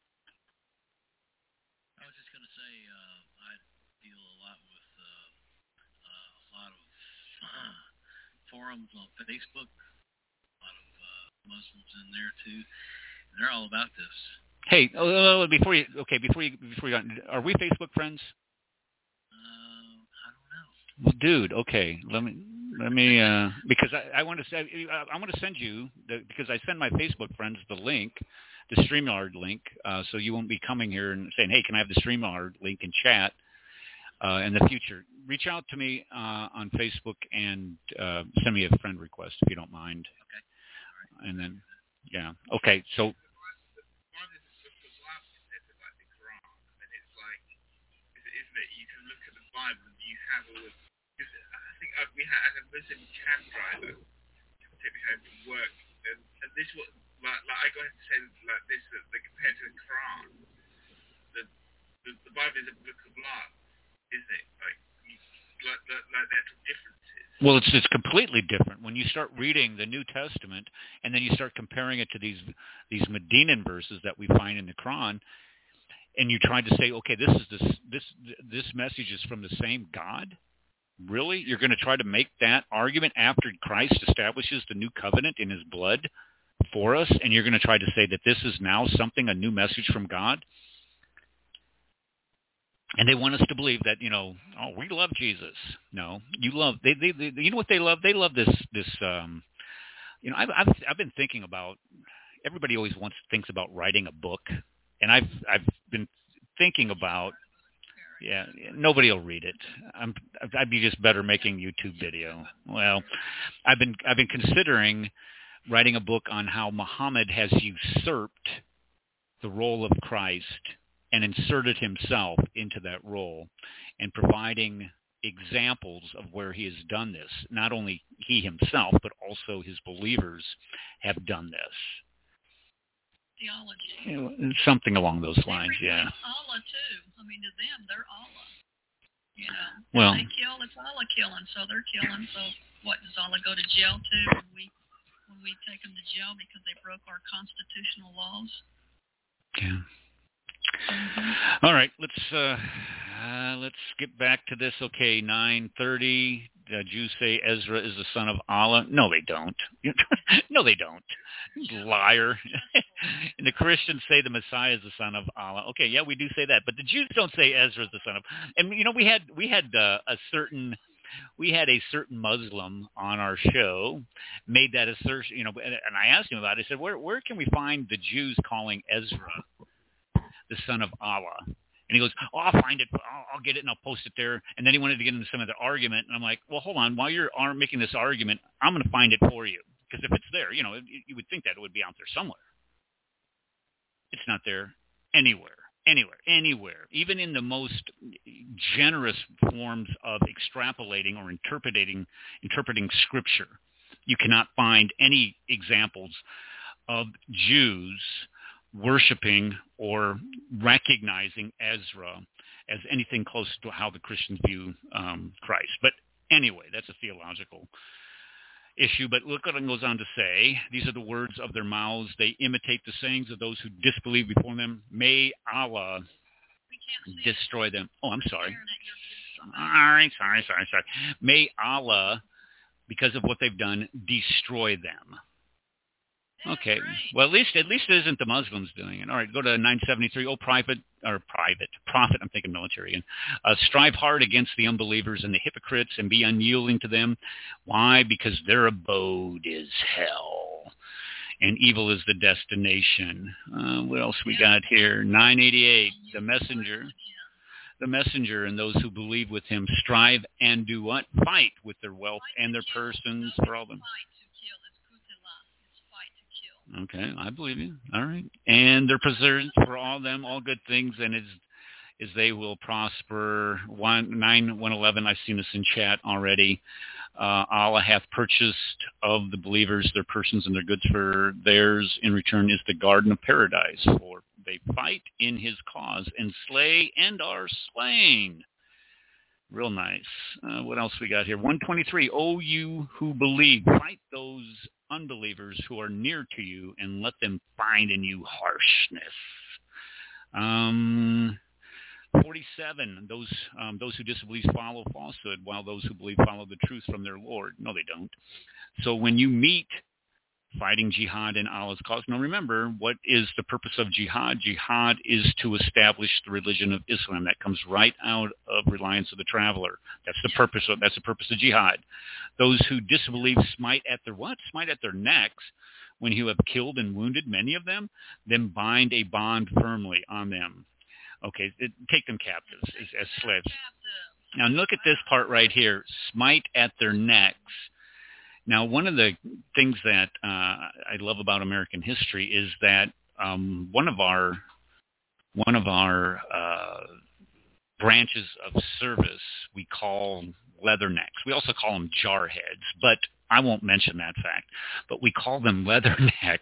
I was just going to say uh, I deal a lot with uh, uh, a lot of uh, forums on Facebook, a lot of uh, Muslims in there too, and they're all about this. Hey, uh, before you, okay, before you, before you, are we Facebook friends? Uh, I don't know. Well, dude, okay, let me, let me, uh, because I, I want to say, I, I want to send you, the, because I send my Facebook friends the link, the StreamYard link, uh, so you won't be coming here and saying, hey, can I have the StreamYard link in chat uh, in the future? Reach out to me uh, on Facebook and uh, send me a friend request if you don't mind. Okay. All right. And then, yeah, okay, so. You can look at the Bible and you have all of, because I think uh, we had as a Muslim cab driver take me home from work, and, and this was like, like I got him to say like this that, that compared to the Quran, the, the the Bible is a book of love, isn't it? Like you, like, like like the actual differences. Well, it's it's completely different when you start reading the New Testament, and then you start comparing it to these these Medinan verses that we find in the Quran. And you tried to say, okay, this is this this this message is from the same God? Really? You're going to try to make that argument after Christ establishes the new covenant in his blood for us, and you're going to try to say that this is now something, a new message from God? And they want us to believe that, you know, oh, we love Jesus. No, you love, they, they, they you know what they love? They love this, this um, you know, I've, I've, I've been thinking about, everybody always wants, thinks about writing a book. And I've I've been thinking about, yeah, nobody will read it. I'm I'd be just better making YouTube video. Well, I've been I've been considering writing a book on how Muhammad has usurped the role of Christ and inserted himself into that role, and providing examples of where he has done this. Not only he himself, but also his believers have done this. Theology. You know, something along those lines, they yeah. Allah too. I mean, to them, they're Allah. You know, well, if they kill, it's Allah killing, so they're killing. So what, does Allah go to jail too when we when we take them to jail because they broke our constitutional laws? Yeah. Mm-hmm. All right, let's uh, uh, let's get back to this. Okay, nine thirty. The Jews say Ezra is the son of Allah. No, they don't. No, they don't. Liar. And the Christians say the Messiah is the son of Allah. Okay, yeah, we do say that, but the Jews don't say Ezra is the son of. And you know, we had we had uh, a certain. We had a certain Muslim on our show made that assertion, you know, and, and I asked him about it. I said, where where can we find the Jews calling Ezra the son of Allah? And he goes, oh, I'll find it. I'll, I'll get it and I'll post it there. And then he wanted to get into some of the argument. And I'm like, well, hold on. While you're making this argument, I'm going to find it for you. Because if it's there, you know, you would think that it would be out there somewhere. It's not there anywhere. Anywhere, anywhere, even in the most generous forms of extrapolating or interpreting interpreting Scripture, you cannot find any examples of Jews worshiping or recognizing Ezra as anything close to how the Christians view um, Christ. But anyway, that's a theological issue. But look what it goes on to say. These are the words of their mouths. They imitate the sayings of those who disbelieve before them. May Allah destroy them. Oh, I'm sorry. Sorry, sorry, sorry, sorry. May Allah, because of what they've done, destroy them. Okay. Well, at least at least it isn't the Muslims doing it. All right, go to nine seventy-three. Oh, private or private prophet. I'm thinking military again. Uh, strive hard against the unbelievers and the hypocrites, and be unyielding to them. Why? Because their abode is hell, and evil is the destination. Uh, what else we got here? nine eighty-eight. The messenger. The messenger and those who believe with him strive and do what? Fight with their wealth and their persons for all them. Okay, I believe you. All right. And they're preserved for all them, all good things, and as, as they will prosper. One, nine, one eleven, I've seen this in chat already. Uh, Allah hath purchased of the believers their persons and their goods, for theirs in return is the garden of paradise. For they fight in his cause and slay and are slain. Real nice. Uh, what else we got here? one twenty-three. O you who believe, fight those unbelievers who are near to you, and let them find in you harshness. Um, forty-seven. Those um, those who disbelieve follow falsehood, while those who believe follow the truth from their Lord. No, they don't. So when you meet fighting jihad in Allah's cause. Now remember, what is the purpose of jihad? Jihad is to establish the religion of Islam. That comes right out of Reliance of the Traveler. That's the purpose of that's the purpose of jihad. Those who disbelieve smite at their what? Smite at their necks. When you have killed and wounded many of them, then bind a bond firmly on them. Okay, it, take them captives as, as slaves. Now look at this part right here. Smite at their necks. Now, one of the things that uh, I love about American history is that um, one of our one of our uh, branches of service we call leathernecks. We also call them jarheads, but I won't mention that fact. But we call them leathernecks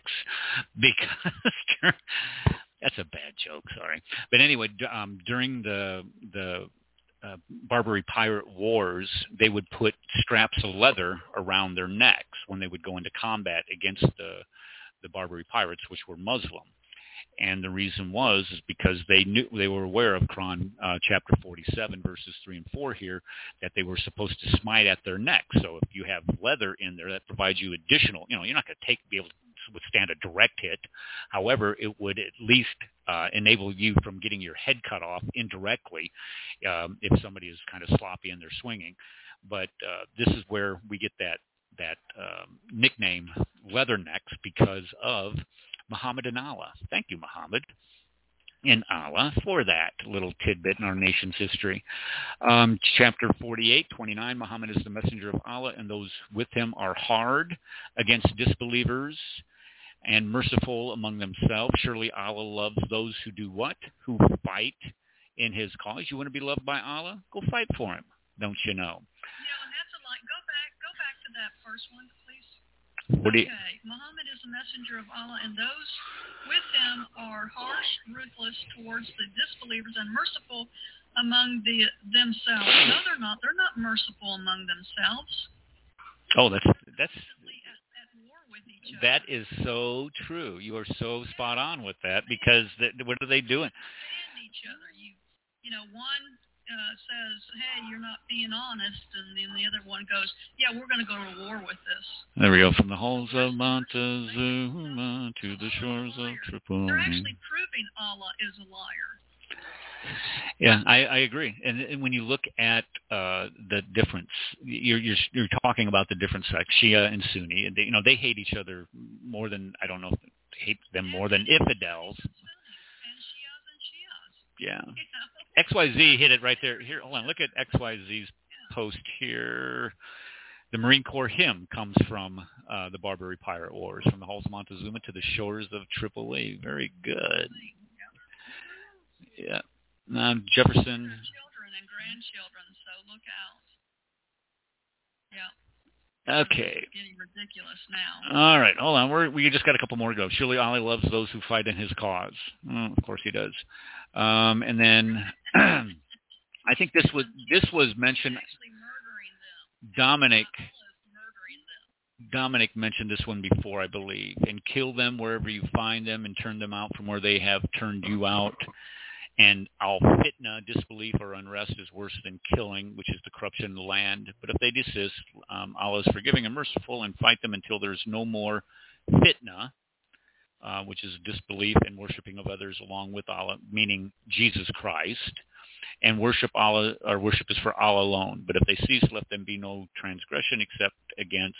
because that's a bad joke. Sorry, but anyway, um, during the the Uh, Barbary pirate wars, they would put straps of leather around their necks when they would go into combat against the the Barbary pirates, which were Muslim. And the reason was is because they knew they were aware of Quran uh, chapter forty-seven, verses three and four here, that they were supposed to smite at their necks. So if you have leather in there, that provides you additional. You know, you're not going to take be able to withstand a direct hit. However, it would at least uh, enable you from getting your head cut off indirectly um, if somebody is kind of sloppy in their swinging. But uh, this is where we get that that um, nickname leathernecks because of Muhammad and Allah. Thank you, Muhammad and Allah, for that little tidbit in our nation's history. Um, chapter forty-eight, twenty-nine, Muhammad is the messenger of Allah, and those with him are hard against disbelievers and merciful among themselves. Surely Allah loves those who do what? Who fight in his cause. You want to be loved by Allah? Go fight for him, don't you know? Yeah, and that's a line. Go back, go back to that first one, please. What do you, okay, Muhammad is a messenger of Allah, and those with him are harsh, ruthless towards the disbelievers, and merciful among the themselves. No, they're not. They're not merciful among themselves. Oh, that's that's Constantly at, at war with each other. that is so true. You are so spot on with that because th- what are they doing? Understand each other. You, you know, one uh, says, "Hey, you're not being honest," and then the other one goes, "Yeah, we're going to go to war with this." There we go. From the halls of Montezuma to the shores of Tripoli. They're actually proving Allah is a liar. Yeah, I, I agree. And, and when you look at uh, the difference, you're, you're you're talking about the different sects, Shia and Sunni. And they, you know, they hate each other more than I don't know, hate them more than infidels. And Shias and Shias. Yeah. You know? X Y Z hit it right there. Here, hold on. Look at X Y Z's post here. The Marine Corps hymn comes from uh, the Barbary Pirate Wars, from the halls of Montezuma to the shores of Tripoli. Very good. Yeah. Um, Jefferson. Children and grandchildren, so look out. Yeah. Okay. It's getting ridiculous now. All right. Hold on. We're, we just got a couple more to go. Surely Allah loves those who fight in his cause. Oh, of course he does. Um, and then I think this was this was mentioned. Actually murdering them. Dominic. Allah is murdering them. Dominic mentioned this one before, I believe. And kill them wherever you find them and turn them out from where they have turned you out. And al-fitna, disbelief or unrest, is worse than killing, which is the corruption of the land. But if they desist, um, Allah is forgiving and merciful, and fight them until there's no more fitna, uh, which is disbelief and worshiping of others along with Allah, meaning Jesus Christ. And worship Allah, or worship is for Allah alone. But if they cease, let them be no transgression except against,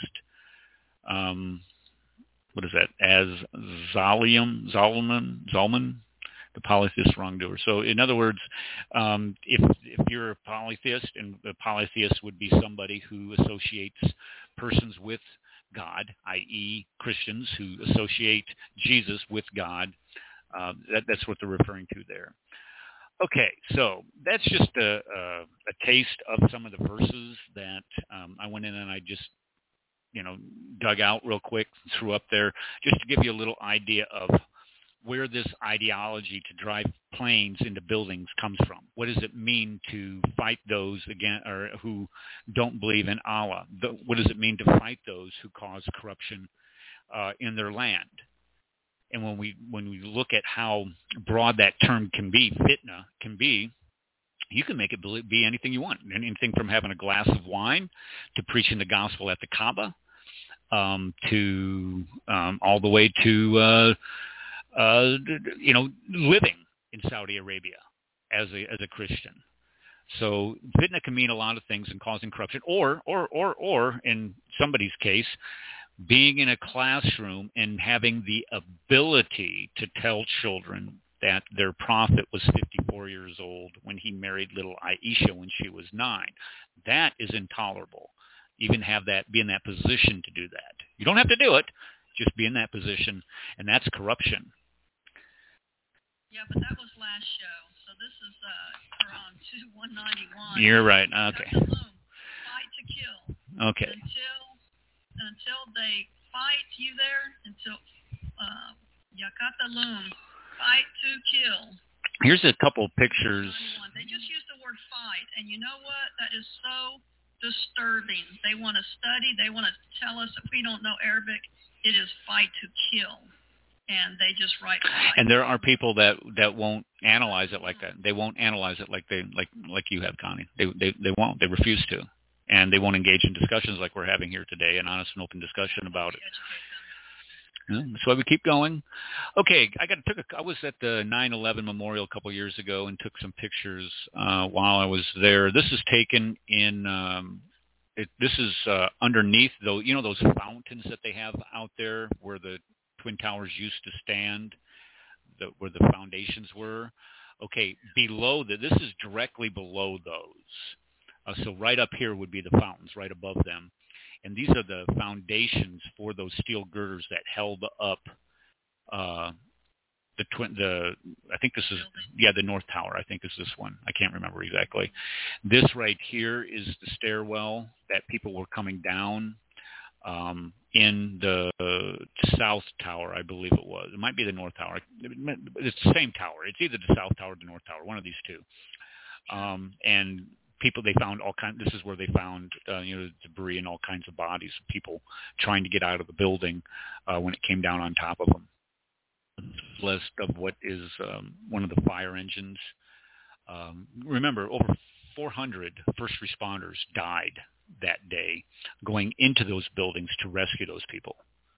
um, what is that, as Zalium, Zalman, Zalman? The polytheist wrongdoer. So in other words, um, if if you're a polytheist, and a polytheist would be somebody who associates persons with God, that is. Christians who associate Jesus with God, uh, that, that's what they're referring to there. Okay, so that's just a, a, a taste of some of the verses that um, I went in and I just, you know, dug out real quick, threw up there, just to give you a little idea of where this ideology to drive planes into buildings comes from. What does it mean to fight those again, or who don't believe in Allah? The, what does it mean to fight those who cause corruption uh, in their land? And when we when we look at how broad that term can be, fitna can be, you can make it be anything you want. Anything from having a glass of wine to preaching the gospel at the Kaaba, um, to um, all the way to uh, Uh, you know, living in Saudi Arabia as a as a Christian. So fitna can mean a lot of things and causing corruption, or or or or in somebody's case, being in a classroom and having the ability to tell children that their prophet was fifty-four years old when he married little Aisha when she was nine. That is intolerable. Even have that, be in that position to do that. You don't have to do it. Just be in that position, and that's corruption. Yeah, but that was last show. So this is uh, Quran two one ninety-one. You're right. Okay. Fight to kill. Okay. Until until they fight you there, until uh, Yakatalum, fight to kill. Here's a couple pictures. They just use the word fight, and you know what? That is so disturbing. They want to study. They want to tell us if we don't know Arabic, it is fight to kill. And they just write. Fight. And there are people that, that won't analyze it like that. They won't analyze it like they like like you have, Connie. They they they won't. They refuse to, and they won't engage in discussions like we're having here today, an honest and open discussion about it. Yeah, that's why we keep going. Okay, I got took. A, I was at the nine eleven memorial a couple of years ago and took some pictures uh, while I was there. This is taken in. Um, it, this is uh, underneath though. You know those fountains that they have out there where the Twin Towers used to stand, the, where the foundations were. Okay, below that, this is directly below those. Uh, so right up here would be the fountains, right above them. And these are the foundations for those steel girders that held up uh, the twin. The I think this is yeah the North Tower. I think is this one. I can't remember exactly. This right here is the stairwell that people were coming down. Um, in the South Tower, I believe it was. It might be the North Tower. It's the same tower. It's either the South Tower or the North Tower, one of these two. Um, and people, they found all kinds, this is where they found, uh, you know, debris and all kinds of bodies of people trying to get out of the building uh, when it came down on top of them. List of what is um, one of the fire engines. Um, remember, over four hundred first responders died that day going into those buildings to rescue those people.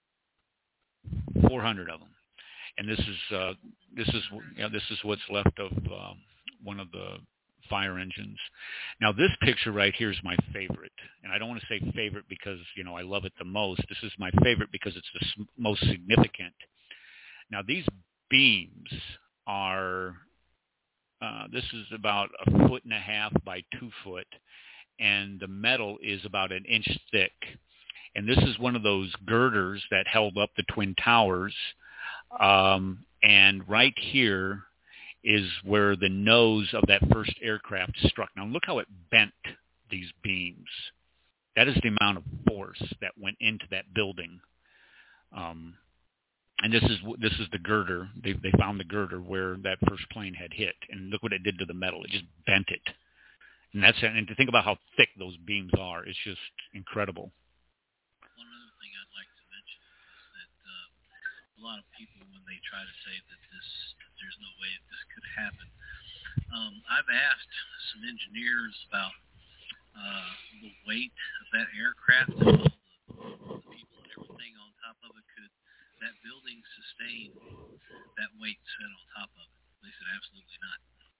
four hundred of them. And this is uh, this is you know, this is what's left of um, one of the fire engines. Now, this picture right here is my favorite, and I don't want to say favorite because you know I love it the most. This is my favorite because it's the s- most significant. Now, these beams are. Uh, this is about a foot and a half by two foot, and the metal is about an inch thick. And this is one of those girders that held up the Twin Towers. Um, and right here is where the nose of that first aircraft struck. Now look how it bent these beams. That is the amount of force that went into that building. Um, and this is this is the girder. They they found the girder where that first plane had hit, and look what it did to the metal. It just bent it. And that's and to think about how thick those beams are, it's just incredible. One other thing I'd like to mention is that uh, a lot of people, when they try to say that this, that there's no way that this could happen, um, I've asked some engineers about uh, the weight of that aircraft and all the, the people and everything on top of it. Could that building sustain that weight set on top of it? They said absolutely not.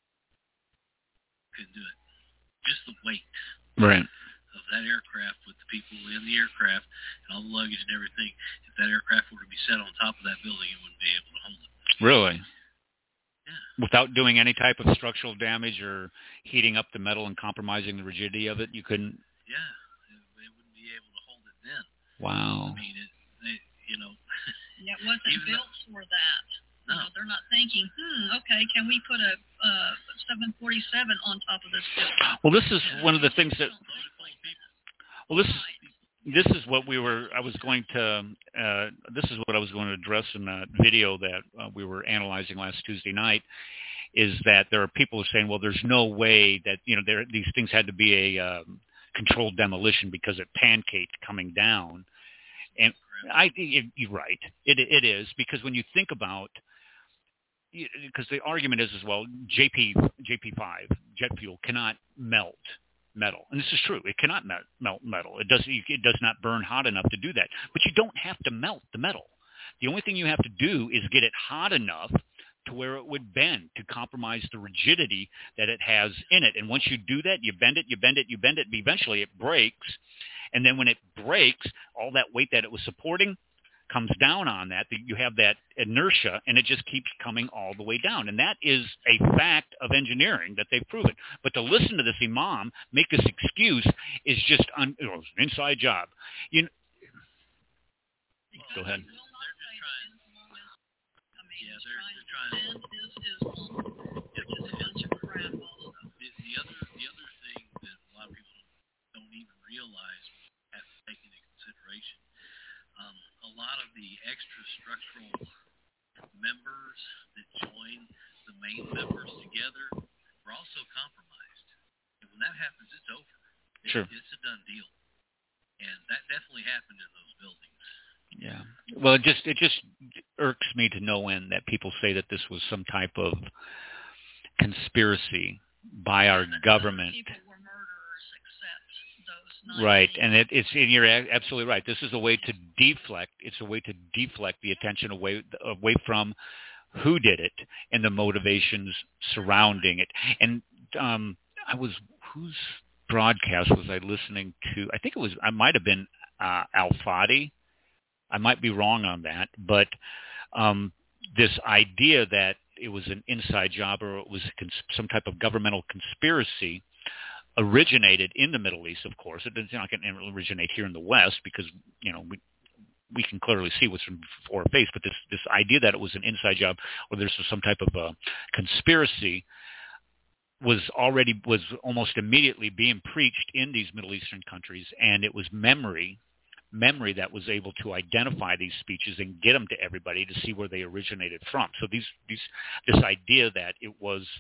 Couldn't do it. Just the weight. Right. Of that aircraft with the people in the aircraft and all the luggage and everything, if that aircraft were to be set on top of that building, it wouldn't be able to hold it. Really? Yeah. Without doing any type of structural damage or heating up the metal and compromising the rigidity of it, you couldn't? Yeah. It, it wouldn't be able to hold it then. Wow. I mean, it, they, you know. Yeah, it wasn't built though, for that. No. You know, they're not thinking, hmm, okay, can we put a uh, seven forty-seven on top of this building? Well, this is one of the things that. Well, this is this is what we were. I was going to. Uh, this is what I was going to address in that video that uh, we were analyzing last Tuesday night. Is that there are people who are saying, well, there's no way that you know there these things had to be a um, controlled demolition because it pancaked coming down, and I it, you're right. It it is because when you think about. Because the argument is as well, J P J P five jet fuel cannot melt metal, and this is true. It cannot melt, melt metal. It does it does not burn hot enough to do that. But you don't have to melt the metal. The only thing you have to do is get it hot enough to where it would bend to compromise the rigidity that it has in it. And once you do that, you bend it, you bend it, you bend it. Eventually, it breaks, and then when it breaks, all that weight that it was supporting comes down on that, that you have that inertia, and it just keeps coming all the way down. And that is a fact of engineering that they've proven. But to listen to this imam make this excuse is just un, you know, it's an inside job. You know, go ahead. They're just trying. Yeah, they're, they're trying. Which is a bunch of crap also. The, the other, the other thing that a lot of people don't even realize, have to take into consideration. Um, a lot of the extra structural members that join the main members together were also compromised. And when that happens, it's over. Sure. It's a done deal. And that definitely happened in those buildings. Yeah. Well, it just it just irks me to no end that people say that this was some type of conspiracy by our government. People were murderers except those Right, and it, it's and you're absolutely right. This is a way to deflect. It's a way to deflect the attention away away from who did it and the motivations surrounding it. And um, I was whose broadcast was I listening to? I think it was. I might have been uh, Al-Fadi. I might be wrong on that, but um, this idea that it was an inside job or it was cons- some type of governmental conspiracy originated in the Middle East, of course. It doesn't originate here in the West because, you know, we we can clearly see what's before our face, but this, this idea that it was an inside job or there's some type of a conspiracy was already, was almost immediately being preached in these Middle Eastern countries, and it was memory, memory that was able to identify these speeches and get them to everybody to see where they originated from. So these, these, this idea that it was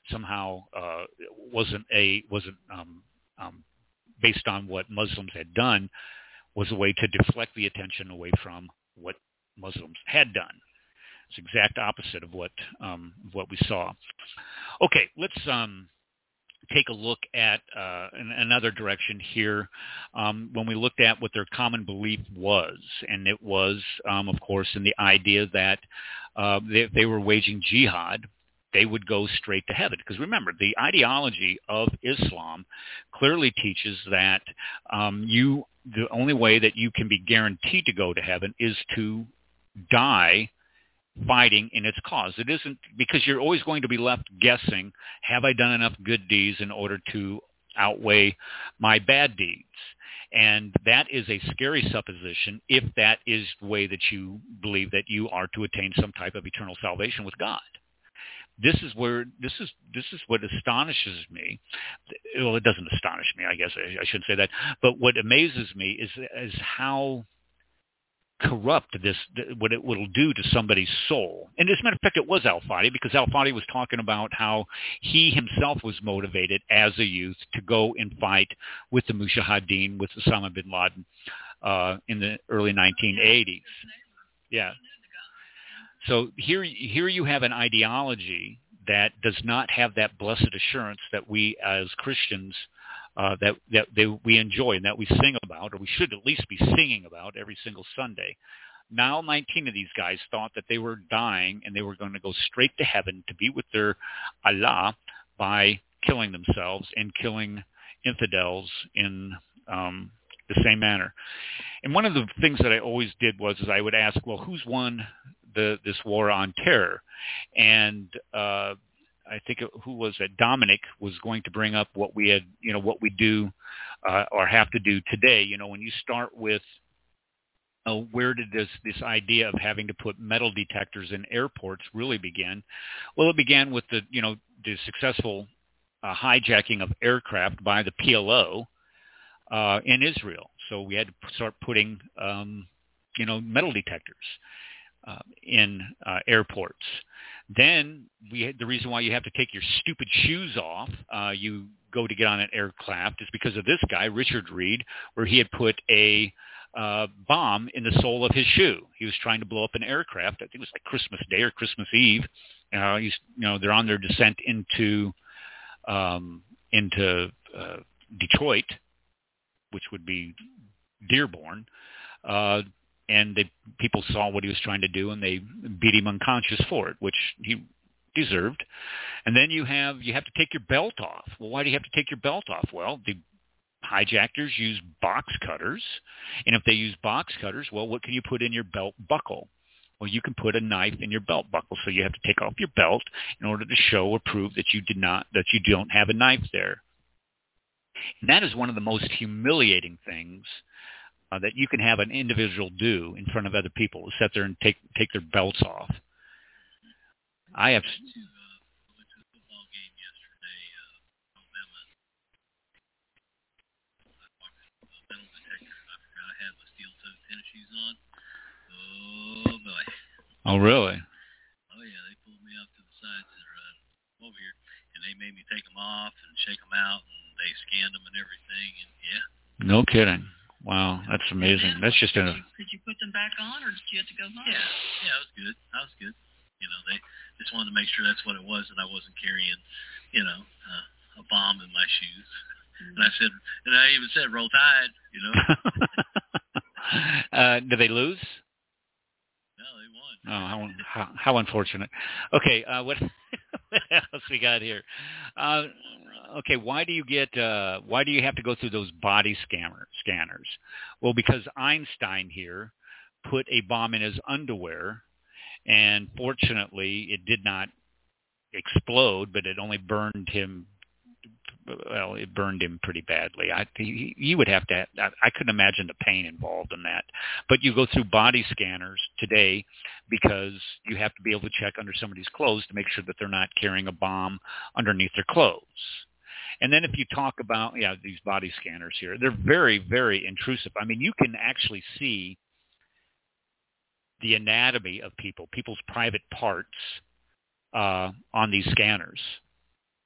somehow uh, wasn't a wasn't um, um, based on what Muslims had done, was a way to deflect the attention away from what Muslims had done. It's the exact opposite of what um, what we saw. Okay, let's um, take a look at uh, in another direction here. Um, when we looked at what their common belief was, and it was, um, of course, in the idea that uh, they, they were waging jihad, they would go straight to heaven. Because remember, the ideology of Islam clearly teaches that um, you the only way that you can be guaranteed to go to heaven is to die fighting in its cause. It isn't because you're always going to be left guessing, have I done enough good deeds in order to outweigh my bad deeds? And that is a scary supposition if that is the way that you believe that you are to attain some type of eternal salvation with God. This is where this is this is what astonishes me. Well, it doesn't astonish me, I guess I, I shouldn't say that. But what amazes me is is how corrupt this, what it will do to somebody's soul. And as a matter of fact, it was Al-Fadi, because Al-Fadi was talking about how he himself was motivated as a youth to go and fight with the Mujahideen, with Osama bin Laden uh, in the early nineteen eighties. Yeah. So here, here you have an ideology that does not have that blessed assurance that we as Christians Uh, that that they, we enjoy and that we sing about, or we should at least be singing about every single Sunday. Now nineteen of these guys thought that they were dying and they were going to go straight to heaven to be with their Allah by killing themselves and killing infidels in um, the same manner. And one of the things that I always did was is I would ask, well, who's won the this war on terror? And uh, I think it, who was it? Dominic was going to bring up what we had, you know, what we do uh, or have to do today. You know, when you start with uh, where did this this idea of having to put metal detectors in airports really begin? Well, it began with the, you know, the successful uh, hijacking of aircraft by the P L O uh, in Israel. So we had to start putting, um, you know, metal detectors uh, in uh, airports. Then we had, the reason why you have to take your stupid shoes off, uh, you go to get on an aircraft, is because of this guy, Richard Reed, where he had put a uh, bomb in the sole of his shoe. He was trying to blow up an aircraft. I think it was like Christmas Day or Christmas Eve. Uh, he's, you know, they're on their descent into um, into uh, Detroit, which would be Dearborn. Uh, And they, people saw what he was trying to do, and they beat him unconscious for it, which he deserved. And then you have you have to take your belt off. Well, why do you have to take your belt off? Well, the hijackers use box cutters, and if they use box cutters, well, what can you put in your belt buckle? Well, you can put a knife in your belt buckle, so you have to take off your belt in order to show or prove that you did not that you don't have a knife there. And that is one of the most humiliating things Uh, that you can have an individual do in front of other people, is sit there and take take their belts off. I have. I went to, uh, I went to a football game yesterday, uh, Alabama. I walked through a metal detector, and I forgot I had my steel-toed tennis shoes on. Oh boy! Oh really? Oh yeah, they pulled me up to the side and said, "Right, come over here," and they made me take them off and shake them out, and they scanned them and everything, and yeah. No kidding. Wow, that's amazing. That's just did a. You, did you put them back on, or did you have to go home? Yeah, yeah, it was good. That was good. You know, they just wanted to make sure that's what it was, and I wasn't carrying, you know, uh, a bomb in my shoes. Mm-hmm. And I said, and I even said, "Roll Tide," you know. uh, did they lose? No, they won. Oh, how how, how unfortunate. Okay, uh, what, what else we got here? Uh, okay, why do you get? Uh, why do you have to go through those body scanner scanners? Well, because Einstein here put a bomb in his underwear, and fortunately, it did not explode, but it only burned him. Well, it burned him pretty badly. I he, you would have to. I, I couldn't imagine the pain involved in that. But you go through body scanners today because you have to be able to check under somebody's clothes to make sure that they're not carrying a bomb underneath their clothes. And then if you talk about yeah these body scanners here, they're very very intrusive. I mean, you can actually see the anatomy of people, people's private parts uh, on these scanners.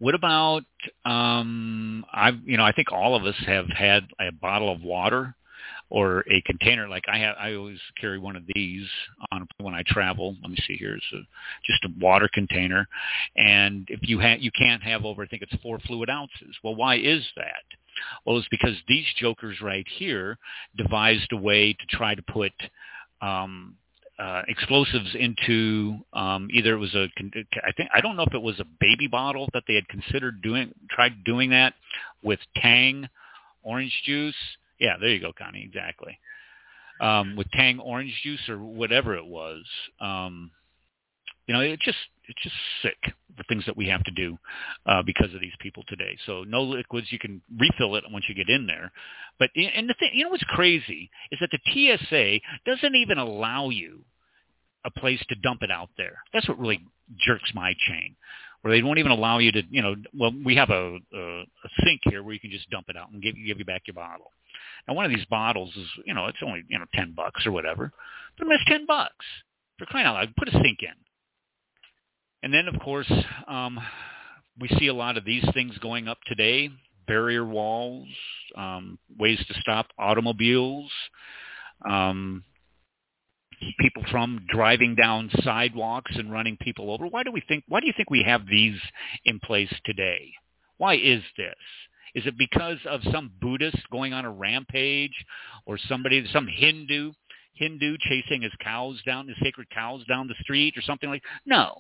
What about, um, I've, you know, I think all of us have had a bottle of water or a container. Like I have, I always carry one of these on when I travel. Let me see here. It's a, just a water container. And if you have, you can't have over, I think it's four fluid ounces. Well, why is that? Well, it's because these jokers right here devised a way to try to put, um, Uh, explosives into um, either it was a I think I don't know if it was a baby bottle that they had considered doing tried doing that with Tang orange juice. Yeah, there you go, Connie. Exactly. Um, with Tang orange juice or whatever it was. Um, you know, it just it's just sick the things that we have to do uh, because of these people today. So no liquids. You can refill it once you get in there. But and the thing, you know what's crazy is that the T S A doesn't even allow you a place to dump it out there. That's what really jerks my chain, where they won't even allow you to, you know, well, we have a, a, a sink here where you can just dump it out and give, give you back your bottle. Now, one of these bottles is, you know, it's only, you know, ten bucks or whatever, but it's ten bucks for crying out loud. Put a sink in. And then, of course, um, we see a lot of these things going up today, barrier walls, um, ways to stop automobiles, um, people from driving down sidewalks and running people over. Why do we think, why do you think we have these in place today? Why is this? Is it because of some Buddhist going on a rampage or somebody, some Hindu, Hindu chasing his cows down, his sacred cows down the street or something like that? No.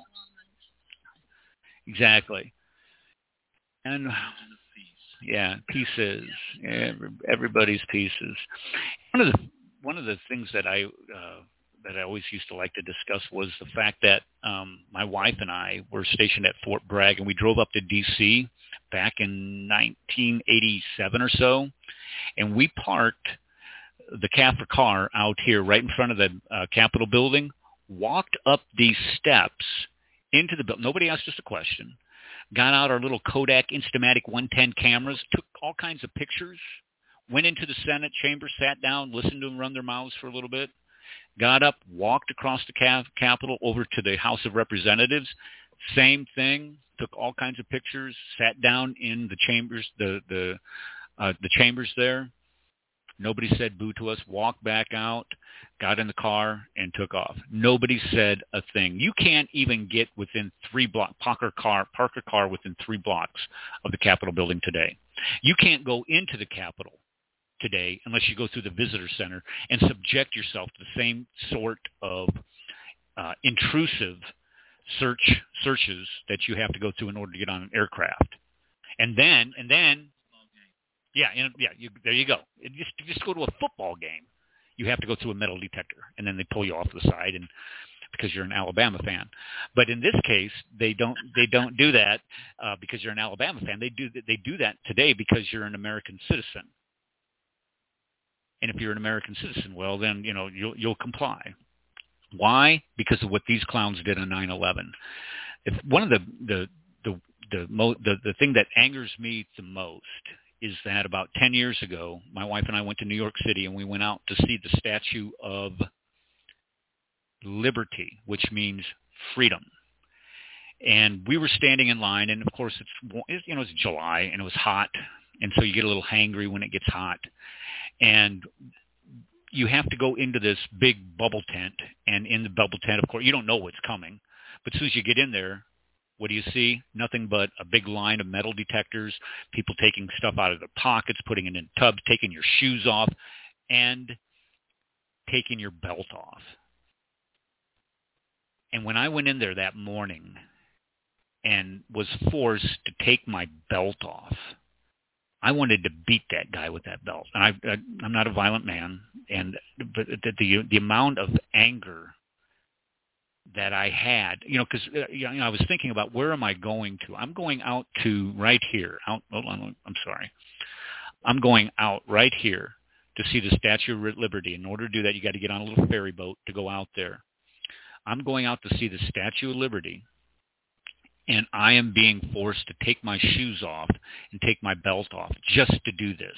Exactly. And yeah, pieces. Yeah, everybody's pieces. One of the one of the things that I uh, that I always used to like to discuss was the fact that um, my wife and I were stationed at Fort Bragg, and we drove up to D C back in nineteen eighty-seven or so, and we parked the C A F R car out here right in front of the uh, Capitol building, walked up these steps into the building. Nobody asked us a question. Got out our little Kodak Instamatic one ten cameras, took all kinds of pictures, went into the Senate chamber, sat down, listened to them run their mouths for a little bit, got up, walked across the Cap- Capitol over to the House of Representatives. Same thing, took all kinds of pictures, sat down in the chambers, the the uh, the chambers there. Nobody said boo to us, walked back out, got in the car, and took off. Nobody said a thing. You can't even get within three blocks, Parker car, Parker car within three blocks of the Capitol building today. You can't go into the Capitol today unless you go through the visitor center and subject yourself to the same sort of uh, intrusive search searches that you have to go through in order to get on an aircraft. And then, and then, yeah, and, yeah, you, there you go. It just just go to a football game. You have to go through a metal detector, and then they pull you off to the side, and because you're an Alabama fan. But in this case, they don't they don't do that uh, because you're an Alabama fan. They do they do that today because you're an American citizen. And if you're an American citizen, well, then you know you'll you'll comply. Why? Because of what these clowns did on nine eleven. If one of the the the the, mo- the the thing that angers me the most is that about ten years ago, my wife and I went to New York City, and we went out to see the Statue of Liberty, which means freedom. And we were standing in line, and of course, it's you know it's July, and it was hot, and so you get a little hangry when it gets hot, and you have to go into this big bubble tent, and in the bubble tent, of course, you don't know what's coming, but as soon as you get in there, what do you see? Nothing but a big line of metal detectors, people taking stuff out of their pockets, putting it in tubs, taking your shoes off, and taking your belt off. And when I went in there that morning and was forced to take my belt off, I wanted to beat that guy with that belt. And I, I, I'm not a violent man, and but the, the the amount of anger that I had, you know, because uh, you know, I was thinking about where am I going to? I'm going out to right here. Out, hold on, I'm sorry. I'm going out right here to see the Statue of Liberty. In order to do that, you got to get on a little ferry boat to go out there. I'm going out to see the Statue of Liberty, and I am being forced to take my shoes off and take my belt off just to do this.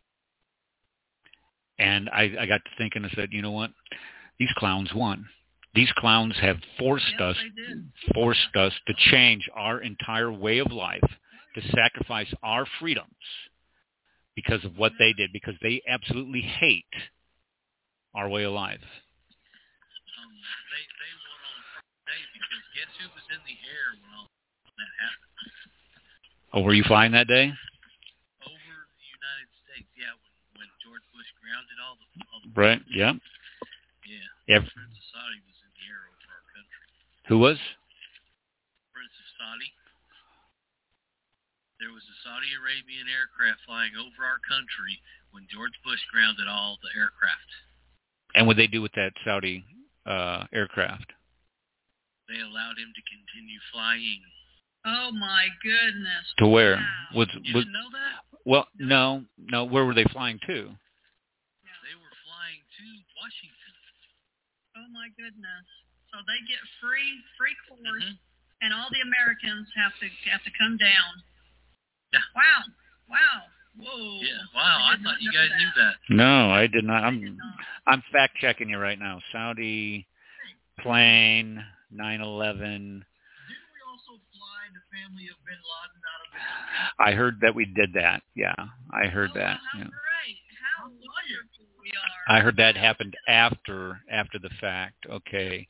And I, I got to thinking, I said, you know what? These clowns won. These clowns have forced Yes, us, they did. forced us to change our entire way of life, to sacrifice our freedoms because of what they did, because they absolutely hate our way of life. Um, they they went on day because guess who was in the air when all that happened? Oh, were you flying that day? Over the United States, yeah. When, when George Bush grounded all the, all the Right. Yeah. Yeah. Yeah. Prince of Saudi was in the air over our country. Who was? Prince of Saudi. There was a Saudi Arabian aircraft flying over our country when George Bush grounded all the aircraft. And what did they do with that Saudi uh, aircraft? They allowed him to continue flying. Oh my goodness! To where? Wow. Was, You was, didn't know that? well, no, no. Where were they flying to? They were flying to Washington. Oh my goodness! So they get free free course, Mm-hmm. and all the Americans have to have to come down. Yeah. Wow! Wow! Whoa! Yeah. Wow, I, did thought not you know guys that. knew that. No, I did not. I I'm did not. I'm fact checking you right now. Saudi plane nine eleven. Didn't we also fly the family of Bin Laden out of the country? I heard that we did that. Yeah, I heard Oh, that. How Yeah. great! How wonderful we are! I heard that happened after after the fact. Okay.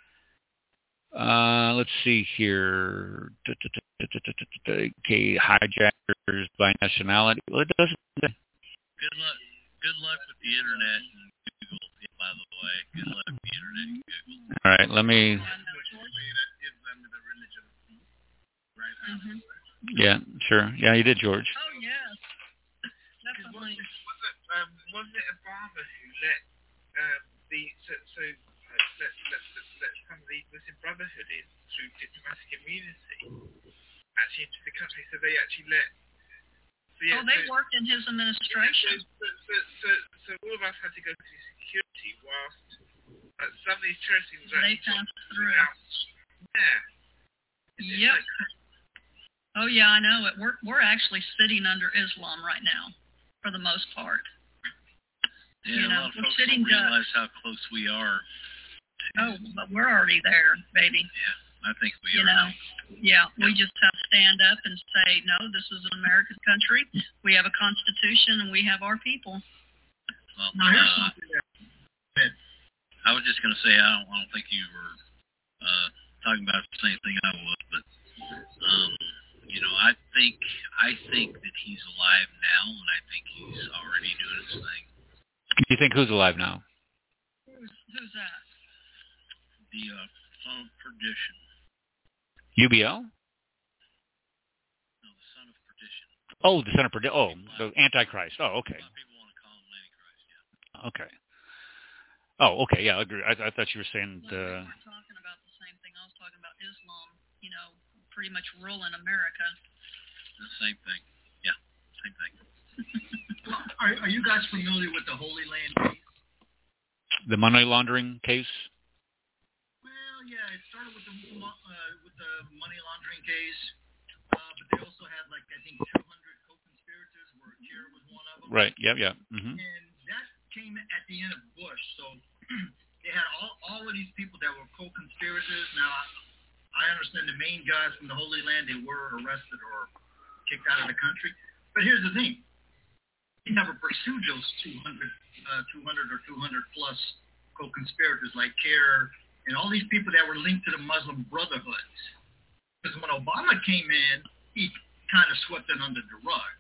Uh, let's see here. Okay, hijackers by nationality. Well, it doesn't. Good luck. Good luck with the internet and Google. Yeah, by the way, good luck with the internet and Google. All right, let me. Mm-hmm. Yeah, sure. Yeah, you did, George. Oh yes, definitely. Was it, um, was it Obama who let um, the so, so uh, let, let, let, let some of the Muslim Brotherhood in through diplomatic immunity actually into the country? So they actually let. So yeah, Oh, they so, worked in his so, administration. so, so, so, so all of us had to go through security whilst uh, some of these terrorists were They actually passed through. out. Yeah. It's Yep. like- Oh yeah, I know it. We're we're actually sitting under Islam right now, for the most part. Yeah, You a know, lot of we're folks sitting don't ducks. realize how close we are. Oh, but we're already there, baby. Yeah, I think we You are. know, yeah, we just have to stand up and say, no, this is an American country. We have a constitution and we have our people. Well, Now, here's uh, something that I was just going to say I don't, I don't think you were uh, talking about the same thing I was, but um, you know, I think I think that he's alive now, and I think he's already doing his thing. Do you think who's alive now? Who's, who's that? The uh, son of perdition. U B L? No, the son of perdition. Oh, the son of perdition. Oh, the Antichrist. Oh, okay. A lot of people want to call him Antichrist. Yeah. Okay. Oh, okay. Yeah, I agree. I, I thought you were saying. Well, we Uh, were talking about the same thing. I was talking about Islam, you know, pretty much ruling America. The same thing. Yeah, same thing. are, are you guys familiar with the Holy Land case? the money laundering case. Well, yeah, it started with the mo- uh, with the money laundering case, uh, but they also had like I think two hundred co-conspirators, where Kerr was one of them. Right. Yeah. Yeah. Mm-hmm. And that came at the end of Bush, so they had all all of these people that were co-conspirators. Now, I understand the main guys from the Holy Land, they were arrested or kicked out of the country. But here's the thing: they never pursued those two hundred, uh, two hundred or two hundred plus co-conspirators like Kerr and all these people that were linked to the Muslim Brotherhood. Because when Obama came in, he kind of swept it under the rug.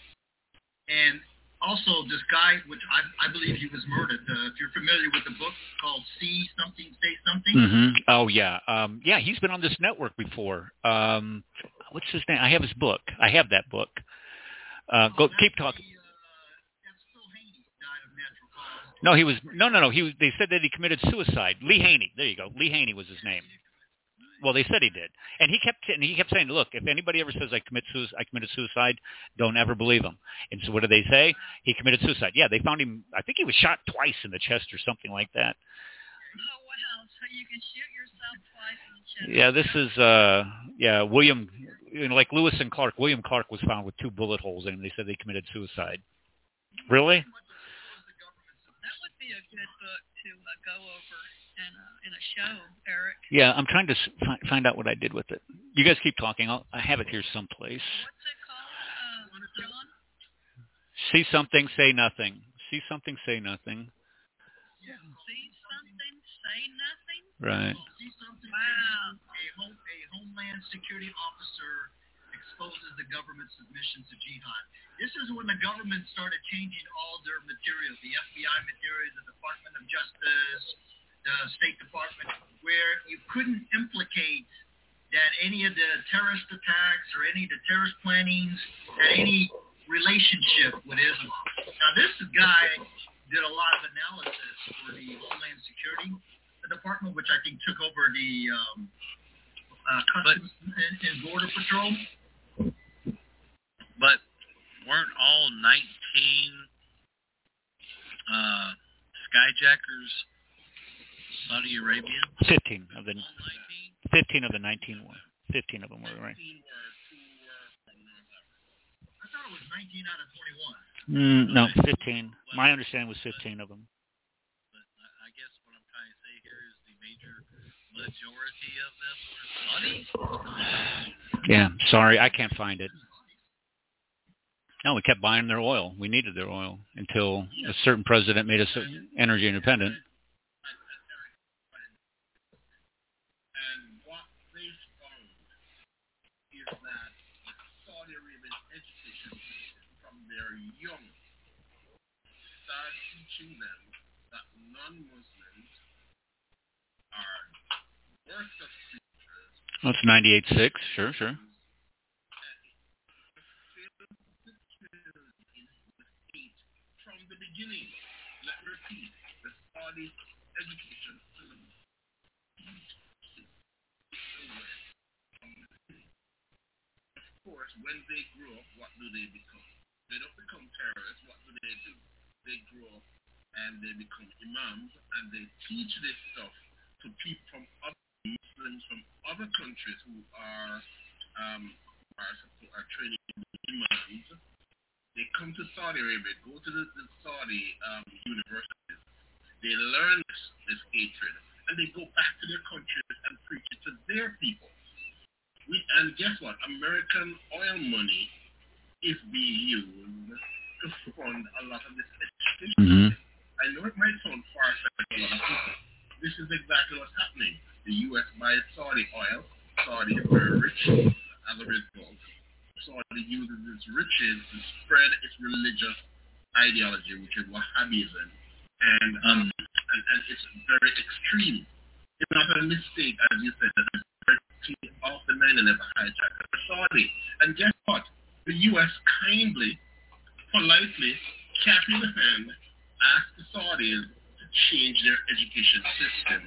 And also this guy, which I, I believe he was murdered. Uh, if you're familiar with the book called See Something, Say Something. Mm-hmm. Oh, yeah. Um, yeah, he's been on this network before. Um, what's his name? I have his book. I have that book. Uh, go, Oh, keep that's talking. the, uh, that's Phil Haney, died of natural causes. No, he was no, no, no. He was. They said that he committed suicide. Lee Haney. There you go. Lee Haney was his name. Well, they said he did, and he kept and he kept saying, "Look, if anybody ever says I commit suicide, I committed suicide, don't ever believe him." And so, what did they say? He committed suicide. Yeah, they found him. I think he was shot twice in the chest or something like that. Oh, wow. So you can shoot yourself twice in the chest. Yeah, this is uh, yeah, William, you know, like Lewis and Clark. William Clark was found with two bullet holes in him. They said they committed suicide. Really? That would be a good book to uh, go over. in a, in a show, Eric. Yeah, I'm trying to s- fi- find out what I did with it. You guys keep talking. I'll, I have it here someplace. What's it called, uh, John? See something, say nothing. See something, say nothing. Yeah. See something, say nothing? Right. See something? Wow. A, home, a Homeland Security officer exposes the government's submission to jihad. This is when the government started changing all their materials, the F B I materials, the Department of Justice, the State Department, where you couldn't implicate that any of the terrorist attacks or any of the terrorist plannings had any relationship with Islam. Now, this guy did a lot of analysis for the Homeland Security Department, which I think took over the um, uh, Customs and, and Border Patrol. But weren't all nineteen uh, skyjackers Saudi Arabian? Fifteen of the All nineteen? fifteen of the nineteen were. Fifteen of them were, right? I thought it was nineteen out of twenty-one. Mm, no, fifteen. My understanding was fifteen of them. But I I guess what I'm trying to say here is the major majority of them were Saudi. Yeah, sorry, I can't find it. No, we kept buying their oil. We needed their oil until a certain president made us energy independent. And what they found is that Saudi Arabian education from their young start teaching them that non-Muslims are worse of creatures. That's ninety-eight point six. Sure, sure. From the beginning, let me repeat, the Saudi education system. Of course, when they grow up, what do they become? They don't become terrorists. What do they do? They grow up and they become imams, and they teach this stuff to people from other Muslims from other countries who are um, are, are training imams. They come to Saudi Arabia, go to the, the Saudi um, universities. They learn this, this hatred, and they go back to their countries and preach it to their people. We, and guess what? American oil money is being used to fund a lot of this education. Mm-hmm. I know it might sound far-fetched to a lot of people. This is exactly what's happening. The U S buys Saudi oil. Saudi is very rich as a result. Saudi uses its riches to spread its religious ideology, which is Wahhabism, and um, and, and it's very extreme. It's not a mistake, as you said, that the of the nine eleven hijackers are Saudi. And guess what? The U S kindly, politely, cap in the hand, asked the Saudis to change their education system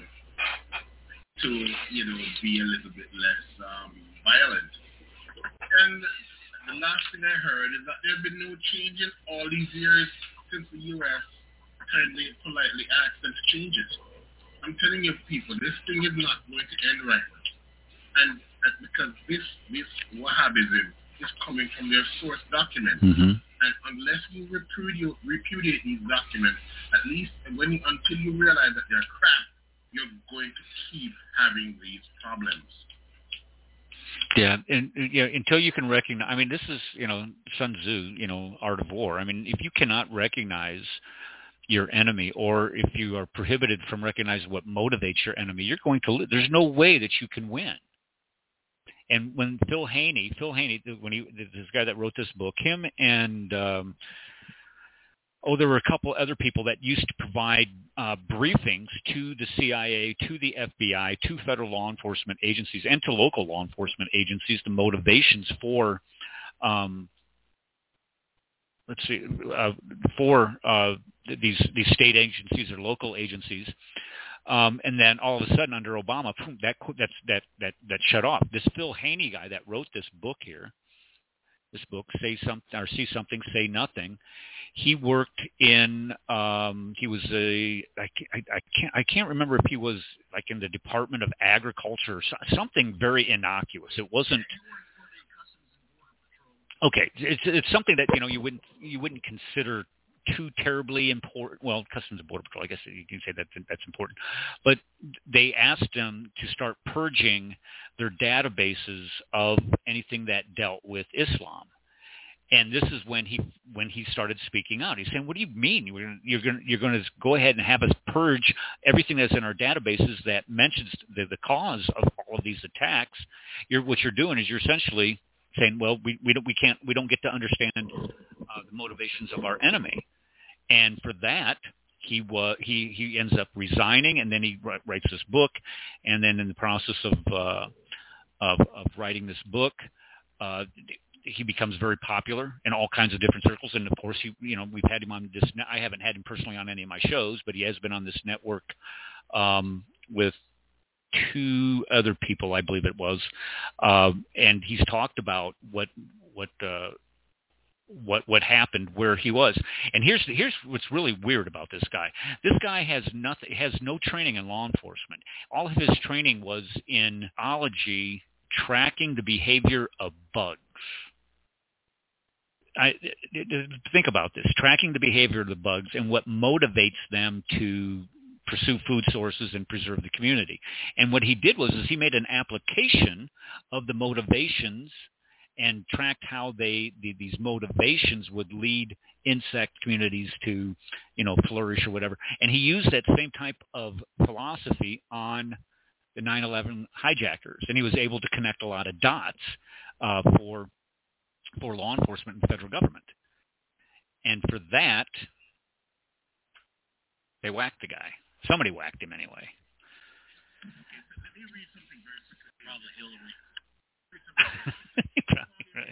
to, you know, be a little bit less um, violent. And the last thing I heard is that there have been no change in all these years since the U S kindly, politely asked them to change it. I'm telling you people, this thing is not going to end right now. And that's because this, this Wahhabism is coming from their source documents. Mm-hmm. And unless you repudiate, repudiate these documents, at least when you, until you realize that they're crap, you're going to keep having these problems. Yeah, and you know, until you can recognize, I mean, this is, you know, Sun Tzu, you know, Art of War. I mean, if you cannot recognize your enemy, or if you are prohibited from recognizing what motivates your enemy, you're going to lose. There's no way that you can win. And when Phil Haney, Phil Haney, when he, this guy that wrote this book, him and um, oh, there were a couple other people that used to provide uh, briefings to the C I A, to the F B I, to federal law enforcement agencies, and to local law enforcement agencies, the motivations for, um, let's see, uh, for uh, these these state agencies or local agencies. Um, and then all of a sudden, under Obama, boom, that that's, that that that shut off. This Phil Haney guy that wrote this book here, this book, Say Something or See Something, Say Nothing. He worked in. Um, he was a. I, I, I can't. I can't remember if he was like in the Department of Agriculture or so, something very innocuous. It wasn't. Okay, it's it's something that you know you wouldn't you wouldn't consider too terribly important. Well, Customs and Border Patrol, I guess you can say that that's important. But they asked them to start purging their databases of anything that dealt with Islam. And this is when he when he started speaking out. He's saying, "What do you mean you're you're going you're going to go ahead and have us purge everything that's in our databases that mentions the, the cause of all of these attacks? You're, what you're doing is you're essentially saying, well, we we don't we can't we don't get to understand uh, the motivations of our enemy." And for that, he was he he ends up resigning, and then he writes this book, and then in the process of uh, of, of writing this book. Uh, he becomes very popular in all kinds of different circles. And of course, he, you know, we've had him on this, I haven't had him personally on any of my shows, but he has been on this network um, with two other people, I believe it was. Um, and he's talked about what, what, uh, what, what happened where he was. And here's, here's what's really weird about this guy. This guy has nothing, has no training in law enforcement. All of his training was in ology, tracking the behavior of bugs. I, think about this, tracking the behavior of the bugs and what motivates them to pursue food sources and preserve the community. And what he did was is he made an application of the motivations and tracked how they the, these motivations would lead insect communities to, you know, flourish or whatever. And he used that same type of philosophy on the nine eleven hijackers, and he was able to connect a lot of dots uh, for for law enforcement and the federal government. And for that, they whacked the guy. Somebody whacked him anyway. Let me read something very quickly. Probably Hillary. Right.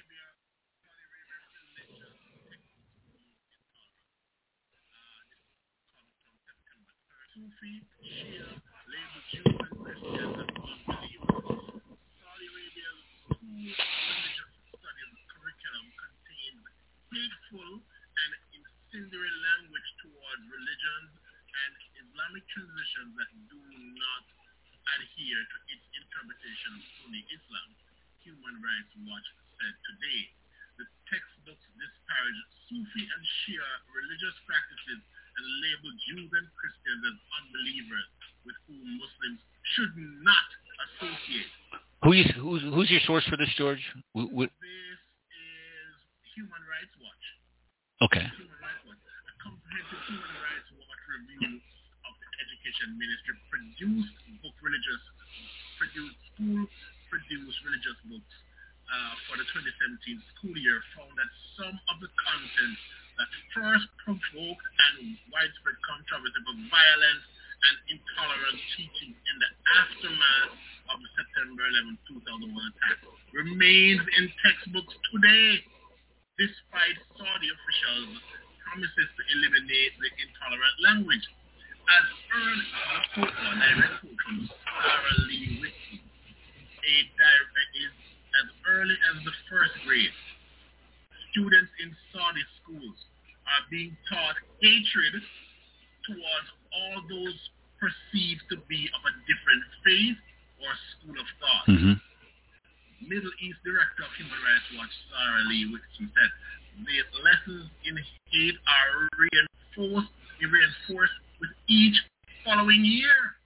Sufi, Shia, label Jews and Christians as unbelievers. Saudi Arabia's school religious studies curriculum contains hateful and incendiary language towards religions and Islamic transitions that do not adhere to its interpretation of Sunni Islam, Human Rights Watch said today. The textbooks disparage Sufi and Shia religious practices and label Jews and Christians as unbelievers with whom Muslims should not associate. Who is, who's, who's your source for this, George? Wh- wh- This is Human Rights Watch. Okay. Human Rights Watch. A comprehensive Human Rights Watch review of the Education Ministry produced book religious, produced school produced religious books uh, for the twenty seventeen school year found that some of the content that first provoked and widespread controversy for violence and intolerant teaching in the aftermath of the September eleventh, two thousand one attack remains in textbooks today, despite Saudi officials' promises to eliminate the intolerant language. As early as a direct quote from Sarah Lee Whitney, a direct is as early as the first grade, students in Saudi schools are being taught hatred towards all those perceived to be of a different faith or school of thought. Mm-hmm. Middle East Director of Human Rights Watch, Sarah Lee Whitson, said the lessons in hate are reinforced, reinforced with each following year.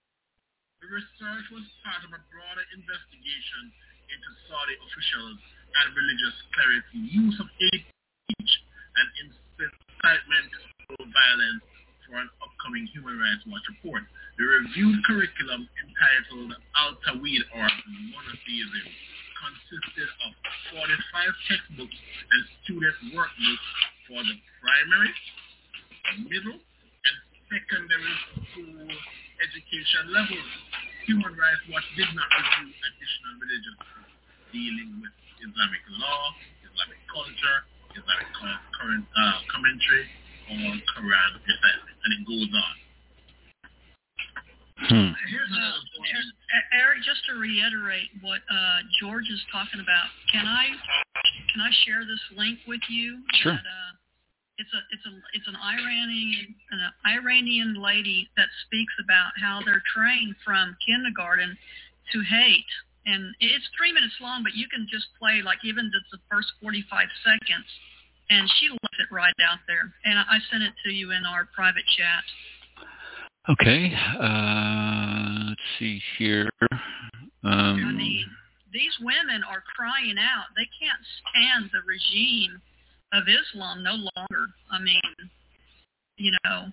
The research was part of a broader investigation into Saudi officials and religious clerics' use of hate speech and incitement to violence for an upcoming Human Rights Watch report. The reviewed curriculum, entitled Al-Tawhid or Monotheism, consisted of forty-five textbooks and student workbooks for the primary, middle, and secondary school education levels. Human Rights Watch did not review additional religious books dealing with Islamic law, Islamic culture, Islamic current uh, commentary, or Quran defense, and it goes on. Hmm. Here's another point. Uh, Eric, just to reiterate what uh, George is talking about, can I can I share this link with you? Sure. That, uh, it's a it's a it's an Iranian an Iranian lady that speaks about how they're trained from kindergarten to hate, and it's three minutes long, but you can just play like even just the first forty-five seconds, And she left it right out there. And I sent it to you in our private chat. Okay. Uh, let's see here. Um, I mean, these women are crying out. They can't stand the regime of Islam no longer. I mean, you know.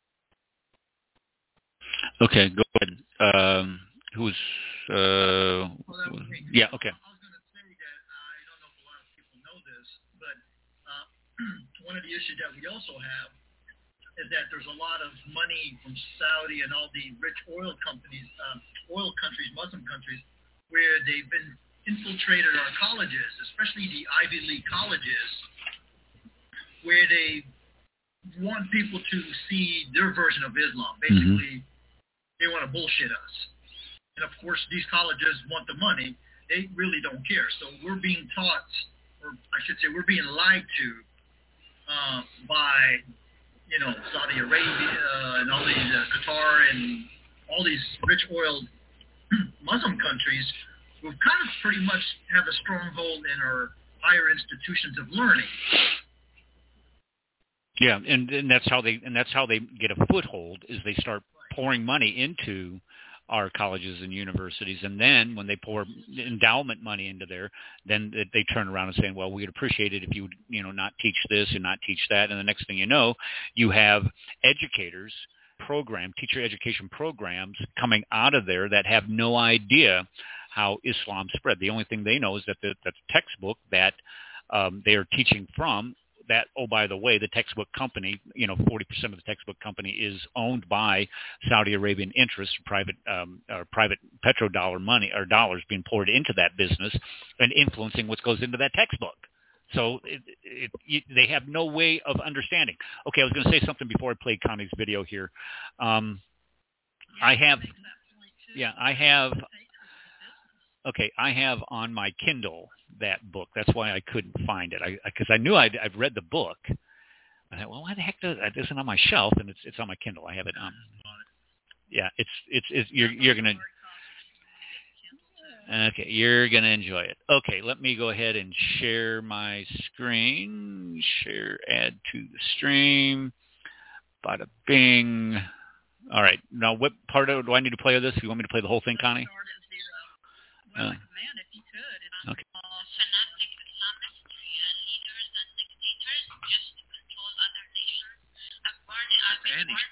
Okay, go ahead. Um, who's, uh, Well, that was me. yeah, okay. I was going to say that uh, I don't know if a lot of people know this, but uh, one of the issues that we also have is that there's a lot of money from Saudi and all the rich oil companies, um, oil countries, Muslim countries, where they've been infiltrated our colleges, especially the Ivy League colleges, where they want people to see their version of Islam. Basically, mm-hmm. they want to bullshit us. And of course, these colleges want the money. They really don't care. So we're being taught, or I should say, we're being lied to uh, by, you know, Saudi Arabia uh, and all these uh, Qatar and all these rich oil Muslim countries who kind of pretty much have a stronghold in our higher institutions of learning. Yeah, and, and that's how they and that's how they get a foothold is they start pouring money into our colleges and universities, and then when they pour endowment money into there, then they turn around and say, well, we'd appreciate it if you would, you know, not teach this and not teach that, and the next thing you know, you have educators program, teacher education programs coming out of there that have no idea how Islam spread. The only thing they know is that the, that the textbook that um, they are teaching from, that, oh, by the way, the textbook company, you know, forty percent of the textbook company is owned by Saudi Arabian interests, private um, or private petrodollar money or dollars being poured into that business and influencing what goes into that textbook. So it, it, it, they have no way of understanding. Okay, I was going to say something before I played Connie's video here. Um, Yeah, I have, that makes that point too. yeah, I have, okay, I have on my Kindle that book. That's why I couldn't find it. I because I, I knew I'd, I'd read the book. I thought, well, why the heck does it isn't on my shelf? And it's it's on my Kindle. I have it on. Yeah, it's it's, it's you're you're gonna. Okay, you're gonna enjoy it. Okay, let me go ahead and share my screen. Share, add to the stream. Bada bing. All right. Now, what part of, do I need to play of this? You want me to play the whole thing, Connie? Well, Uh, man, if you could. It's okay. Fanatic Islamist leaders and dictators just to control other nations. I've born, I've been born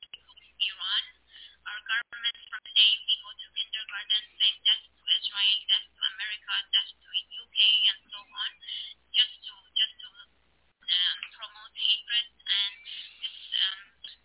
in Iran. Our government from the day we go to kindergarten say death to Israel, death to America, death to U K, and so on, just to just to um, promote hatred. And this um,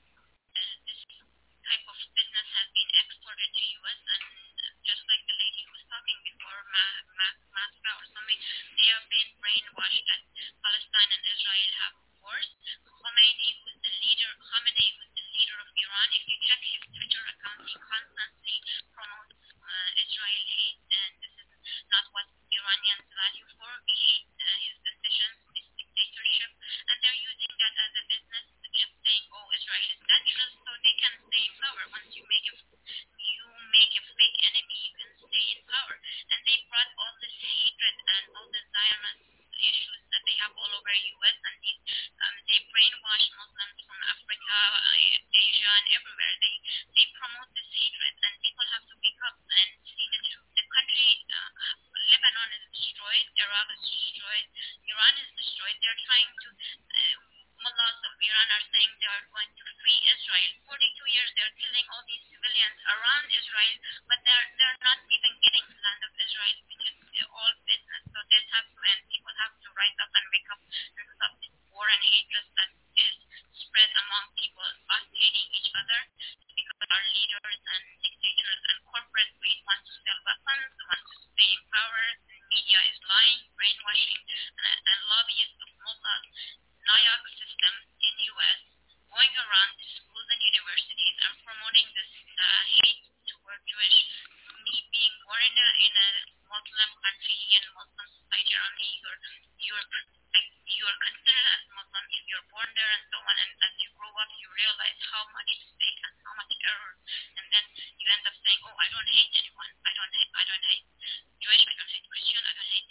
uh, this type of business has been exported to U S and just like the lady who was talking before, Ma- Ma- Masra or something, they have been brainwashed that Palestine and Israel have wars. Khomeini, who's the leader, Khamenei, who's the leader of Iran, if you check his Twitter account, he constantly promotes uh, Israel hate, and this is not what Iranians value for. We hate uh, his decisions, his dictatorship, and they're using that as a business, just saying, oh, Israel is dangerous, so they can stay in power. Once you make a you make a fake enemy, you can stay in power. And they brought all this hatred and all the Zionist issues that they have all over U S and they, um, they brainwash Muslims from Africa, uh, Asia, and everywhere. They they promote this hatred, and people have to wake up and see the truth. The country, uh, Lebanon is destroyed, Iraq is destroyed, Iran is destroyed. They're trying to. Uh, Mullahs of Iran are saying they are going to free Israel. forty-two years they're killing all these civilians around Israel, but they're they're not even getting the land of Israel, which is all business. So this has to end. People have to rise up and wake up and stop this war and hatred that is spread among people, us hating each other, because our leaders and dictators and corporate greed want to sell weapons, want to stay in power. The media is lying, brainwashing, and, and lobbyists of mullahs. NIAC system in U S going around to schools and universities and promoting this uh, hate toward Jewish. Me being born in a, in a Muslim country in Muslim society around me, you're you're like you're considered as Muslim if you're born there and so on. And as you grow up, you realize how much mistake and how much error, and then you end up saying, "Oh, I don't hate anyone. I don't hate. I don't hate Jewish. I don't hate Christian. I don't hate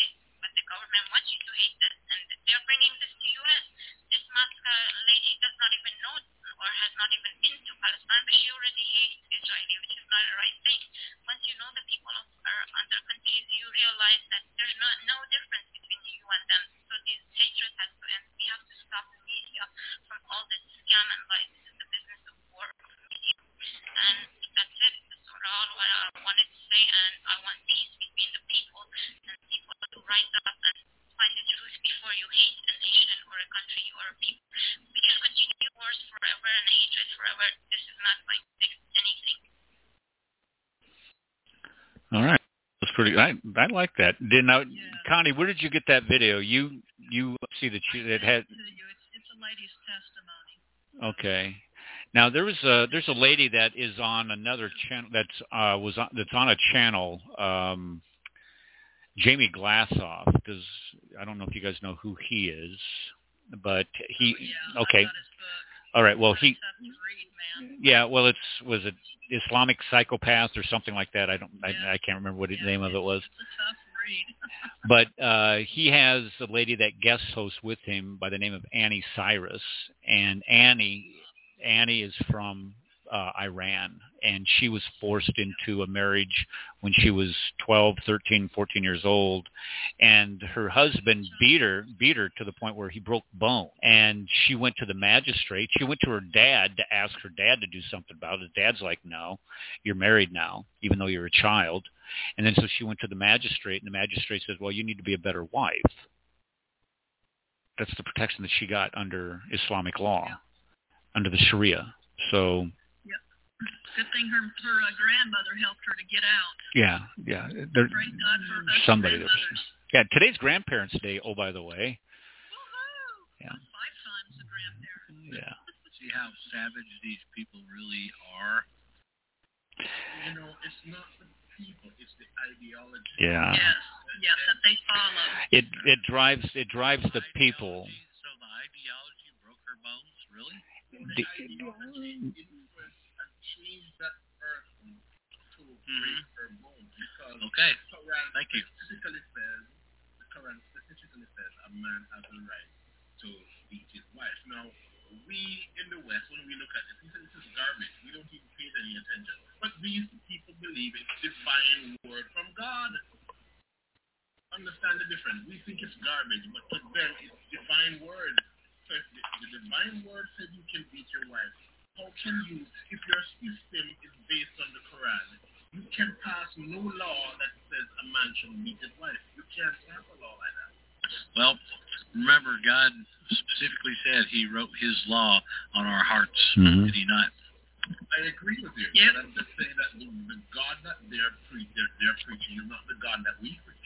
realize that there's not no difference between you and them. So this hatred has to end. We have to stop the media from all this scam and lies. This is the business of war of media. And that's it. That's all what I wanted to say. And I want peace between the people and people to rise up and find the truth before you hate a nation or a country or a people. We can continue wars forever and hatred forever. This is not going to fix anything. All right. That's pretty. I I like that. Did now, yeah. Connie, where did you get that video? You you see that you it had. It's, it's a lady's testimony. Okay. Now there was a there's a lady that is on another channel that's uh was on, that's on a channel. Um, Jamie Glassoff. Does I don't know if you guys know who he is, but he. Oh, yeah, okay. All right. Well, he. Read, yeah. Well, it's was it Islamic Psychopath or something like that. I don't. Yeah. I, I can't remember what the yeah, name of it was. It's a tough read. But uh, he has a lady that guest hosts with him by the name of Annie Cyrus, and Annie Annie is from uh, Iran, and she was forced into a marriage when she was twelve, thirteen, fourteen years old, and her husband beat her, beat her to the point where he broke bone. And she went to the magistrate. She went to her dad to ask her dad to do something about it. His dad's like, no, you're married now, even though you're a child. And then so she went to the magistrate, and the magistrate says, well, you need to be a better wife. That's the protection that she got under Islamic law, yeah. under the Sharia. So... Good thing her her uh, grandmother helped her to get out. Yeah, yeah. There, Praise God for us somebody grandmothers. Yeah, today's Grandparents' Day. Oh, by the way. Woohoo! Yeah. Five times the grandparents. Yeah. See how savage these people really are. You know, it's not the people; it's the ideology. Yeah. Yes. Yeah, that they follow. It it drives it drives the people. So the ideology broke her bones, really? The ideology change that person to break mm-hmm. her bone because okay. the Quran Thank you. specifically says the Quran specifically says a man has the right to beat his wife. Now we in the West, when we look at this, we say this is garbage. We don't even pay any attention. But these people believe it's divine word from God. Understand the difference? We think it's garbage, but to them it's divine word. So if the, the divine word says you can beat your wife, how can you, if your system is based on the Quran, you can pass no law that says a man should beat his wife. You can't pass a law like that. Well, remember, God specifically said he wrote his law on our hearts. Mm-hmm. Did he not? I agree with you. Yep. But I'm just saying that the, the God that they're, pre- they're, they're preaching is not the God that we preach.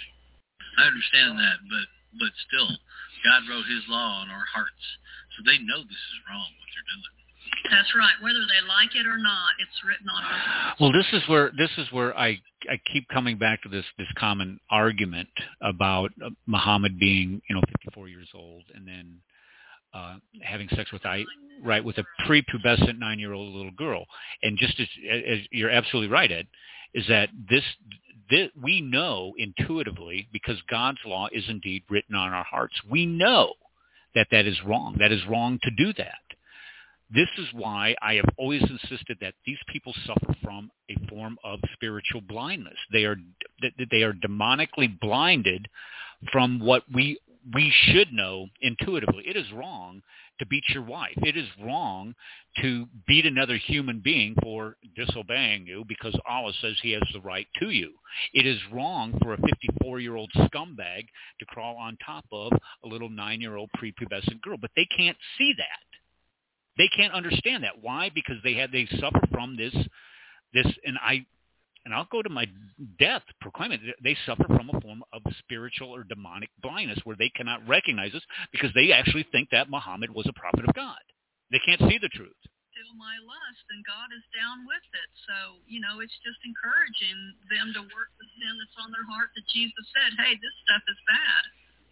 I understand that, but but still, God wrote his law on our hearts. So they know this is wrong, what they're doing. That's right. Whether they like it or not, it's written on our hearts. Well, this is where this is where I I keep coming back to this this common argument about uh, Muhammad being, you know, fifty-four years old and then uh, having sex with I right with a prepubescent nine-year-old little girl. And just as, as you're absolutely right, Ed, is that this, this we know intuitively, because God's law is indeed written on our hearts. We know that that is wrong. That is wrong to do that. This is why I have always insisted that these people suffer from a form of spiritual blindness. They are they are demonically blinded from what we we should know intuitively. It is wrong to beat your wife. It is wrong to beat another human being for disobeying you because Allah says he has the right to you. It is wrong for a fifty-four-year-old scumbag to crawl on top of a little nine-year-old prepubescent girl. But they can't see that. They can't understand that. Why? Because they have they suffer from this this and I and I'll go to my death proclaiming it. They suffer from a form of spiritual or demonic blindness where they cannot recognize this because they actually think that Muhammad was a prophet of God. They can't see the truth. Still my lust, and God is down with it. So, you know, it's just encouraging them to work the sin that's on their heart that Jesus said, hey, this stuff is bad.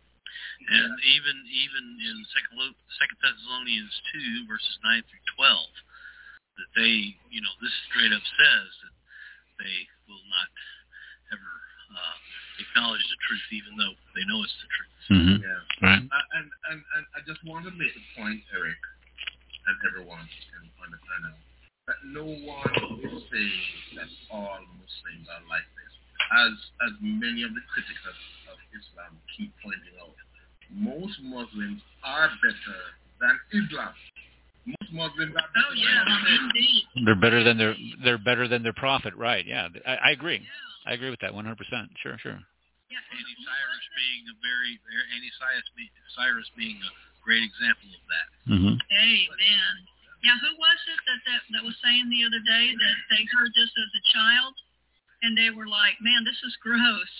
And even even in Second Thessalonians two, verses nine through twelve, that they, you know, this straight up says that they will not ever uh, acknowledge the truth, even though they know it's the truth. Mm-hmm. Yeah. Right. Uh, and, and and I just want to make the point, Eric, and everyone on the panel, that no one is saying that all Muslims are like this. as as many of the critics of, of Islam keep pointing out, most Muslims are better than Islam. Most Muslims are better oh, yeah, than indeed. They're better than their they're better than their prophet, right? Yeah, I, I agree. Yeah. I agree with that one hundred percent. Sure, sure. Yeah. Andy Cyrus being a very Andy Cyrus being, Cyrus being a great example of that. Mm-hmm. Amen. Yeah, who was it that, that that was saying the other day that they heard this as a child and they were like, "Man, this is gross."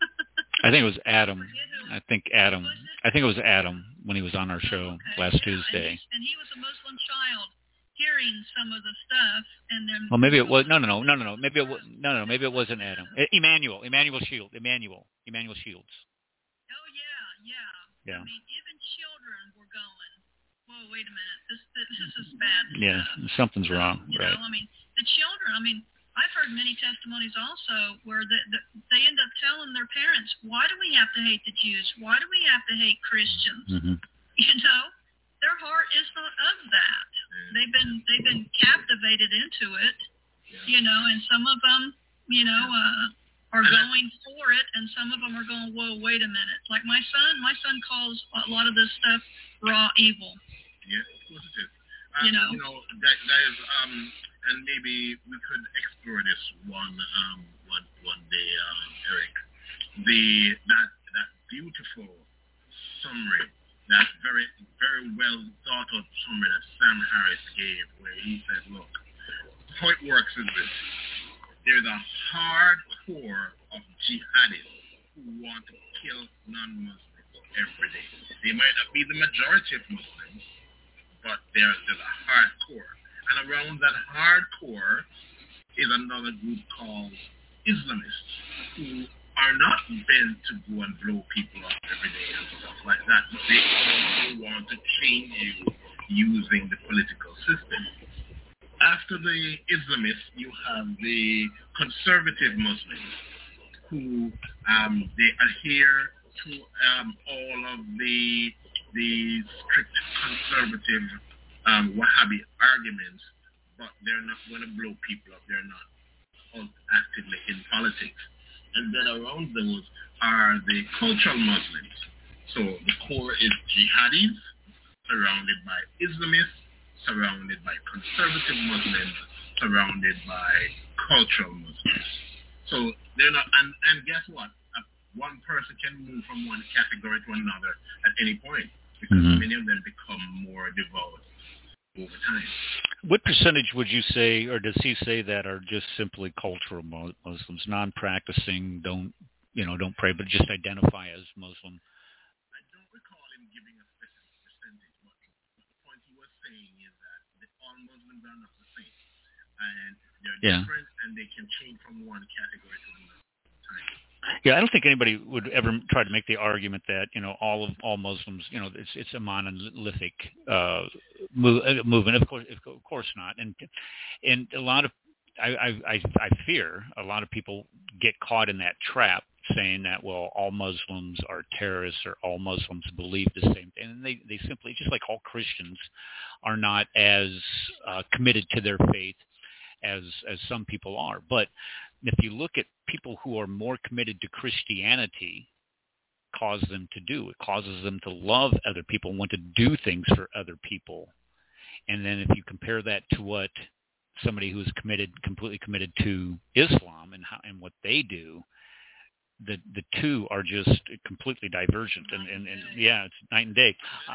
I think it was Adam. I think Adam. I think it was Adam when he was on our show okay. last yeah. Tuesday. And he, and he was a Muslim child hearing some of the stuff, and then. Well, maybe it was. No, no, no, no, no, no. Maybe it was. No, no, maybe it wasn't Adam. Emmanuel. Emmanuel Shield. Emmanuel. Emmanuel Shields. Oh yeah, yeah. Yeah. I mean, even children were going, "Whoa, wait a minute, this this, this is bad." Yeah, stuff. something's So, wrong. You right. know, I mean, the children. I mean, I've heard many testimonies also where the, the, they end up telling their parents, "Why do we have to hate the Jews? Why do we have to hate Christians?" Mm-hmm. You know, their heart is not of that. They've been they've been captivated into it. You know, and some of them, you know, uh, are going for it, and some of them are going, "Whoa, wait a minute!" Like my son, my son calls a lot of this stuff raw evil. Yeah, of course it is. Um, You know? you know that, that is, um, and maybe we could explore this one, um, one, one day, um, Eric. The that that beautiful summary, that very, very well thought out summary that Sam Harris gave, where he said, "Look, how it works is this: there's a hardcore of jihadists who want to kill non-Muslims every day. They might not be the majority of Muslims, but there's, there's a hardcore. And around that hardcore is another group called Islamists, who are not bent to go and blow people up every day and stuff like that, but they also want to change you using the political system. After the Islamists, you have the conservative Muslims, who um, they adhere to um, all of the the strict conservative um, Wahhabi arguments, but they're not going to blow people up. They're not actively in politics. And then around those are the cultural Muslims. So the core is jihadis, surrounded by Islamists, surrounded by conservative Muslims, surrounded by cultural Muslims. So they're not, and, and guess what? One person can move from one category to another at any point, because mm-hmm. many of them become more devout over time. What percentage would you say, or does he say, that are just simply cultural Muslims, non-practicing, don't you know, don't pray, but just identify as Muslim? I don't recall him giving a specific percentage, but the point he was saying is that the, all Muslims are not the same, and they're yeah. different, and they can change from one category to another time. Yeah, I don't think anybody would ever try to make the argument that, you know, all of all Muslims, you know, it's it's a monolithic uh, move, movement. Of course, of course not. And and a lot of I, I I fear a lot of people get caught in that trap, saying that, well, all Muslims are terrorists or all Muslims believe the same thing, and they they simply, just like all Christians, are not as uh, committed to their faith as as some people are. But if you look at people who are more committed to Christianity, cause them to do. It causes them to love other people, want to do things for other people. And then if you compare that to what somebody who's committed, completely committed to Islam and how, and what they do, the the two are just completely divergent. And, and, and yeah, it's night and day. Uh,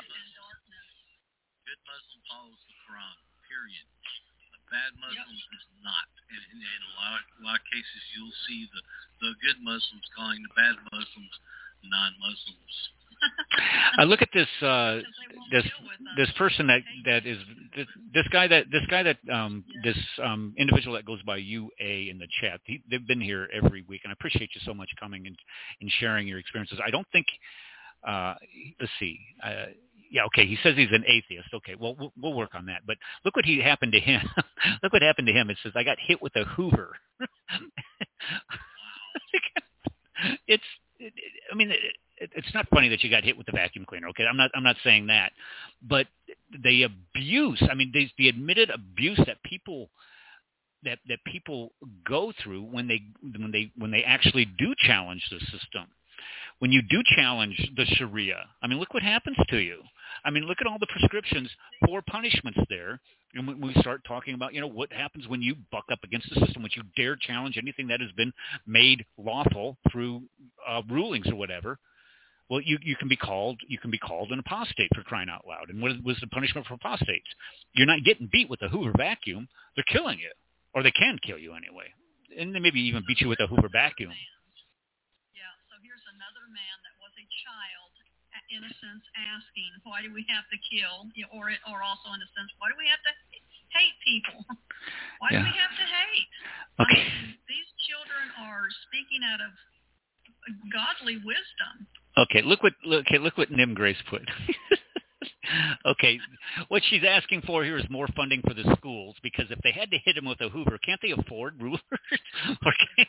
Good Muslim follows the Quran, period. Bad Muslims yep. is not. And in, in a, lot, a lot of cases, you'll see the, the good Muslims calling the bad Muslims non-Muslims. I look at this uh, this this person that that is this, this guy that this guy that um, this um, individual that goes by U A in the chat. He, they've been here every week, and I appreciate you so much coming and, and sharing your experiences. I don't think. Uh, let's see. Uh, Yeah, okay, he says he's an atheist. Okay, well, we'll, we'll work on that. But look what he happened to him. Look what happened to him. It says, I got hit with a Hoover. it's, it, I mean, it, it, it's not funny that you got hit with a vacuum cleaner, okay? I'm not I'm not saying that. But the abuse, I mean, the, the admitted abuse that people that, that people go through when they when they when they actually do challenge the system. When you do challenge the Sharia, I mean, look what happens to you. I mean, look at all the prescriptions for punishments there. And when we start talking about, you know, what happens when you buck up against the system, when you dare challenge anything that has been made lawful through uh, rulings or whatever. Well, you, you can be called you can be called an apostate, for crying out loud. And what was the punishment for apostates? You're not getting beat with a Hoover vacuum. They're killing you, or they can kill you anyway, and they maybe even beat you with a Hoover vacuum. Yeah. So here's another man that was a child, in a sense, asking, why do we have to kill? Or or also in a sense, why do we have to hate people? Why yeah. do we have to hate? Okay. I mean, these children are speaking out of godly wisdom. Okay, look what look, okay, look what Nim Grace put. Okay, what she's asking for here is more funding for the schools, because if they had to hit him with a Hoover, can't they afford rulers? Or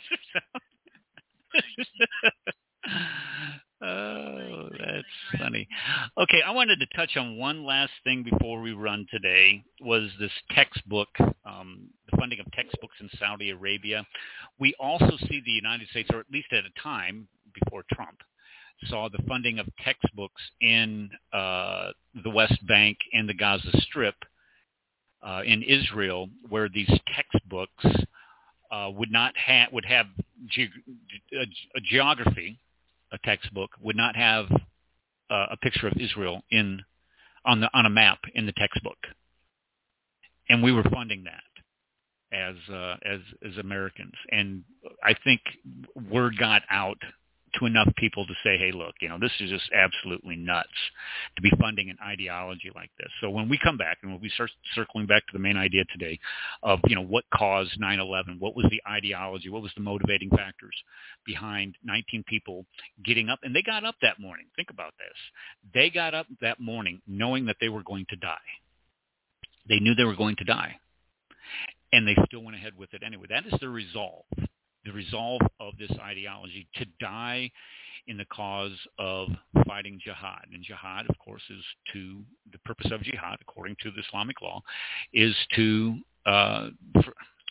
oh, that's funny. Okay, I wanted to touch on one last thing before we run today, was this textbook, um, the funding of textbooks in Saudi Arabia. We also see the United States, or at least at a time before Trump, saw the funding of textbooks in uh, the West Bank and the Gaza Strip uh, in Israel, where these textbooks uh, would not have would have ge- a, a geography, a textbook would not have uh, a picture of Israel in on the on a map in the textbook, and we were funding that as uh, as as Americans, and I think word got out to enough people to say, hey, look, you know, this is just absolutely nuts to be funding an ideology like this. So when we come back, and when we start circling back to the main idea today of, you know, what caused nine eleven, what was the ideology, what was the motivating factors behind nineteen people getting up, and they got up that morning. Think about this. They got up that morning knowing that they were going to die. They knew they were going to die, and they still went ahead with it anyway. That is the resolve. The resolve of this ideology to die in the cause of fighting jihad. And jihad, of course, is to, the purpose of jihad, according to the Islamic law, is to, uh, for,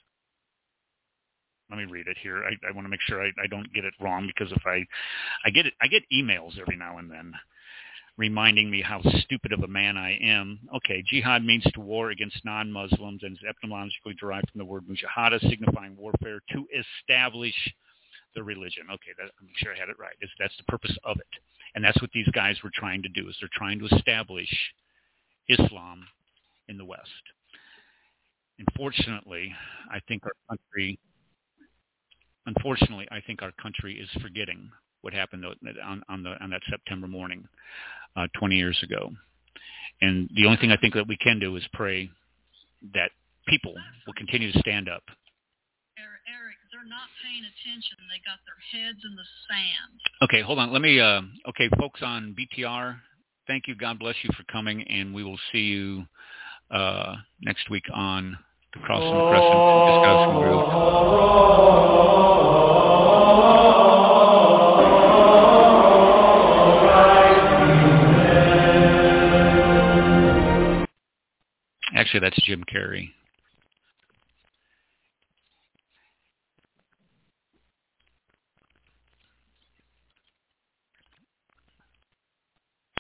let me read it here. I, I want to make sure I, I don't get it wrong, because if I, I get it, I get emails every now and then reminding me how stupid of a man I am. Okay, jihad means to war against non-Muslims, and is etymologically derived from the word mujahada, signifying warfare to establish the religion. Okay, that, I'm sure I had it right. It's, that's the purpose of it. And that's what these guys were trying to do, is they're trying to establish Islam in the West. Unfortunately, I think our country, unfortunately, I think our country is forgetting what happened on, on, the, on that September morning uh, twenty years ago. And the only thing I think that we can do is pray that people will continue to stand up. Eric, they're not paying attention. They got their heads in the sand. Okay, hold on. Let me, uh, okay, folks on B T R, thank you. God bless you for coming, and we will see you uh, next week on the Crossing the Crescent Discussion Group. Actually, that's Jim Carrey.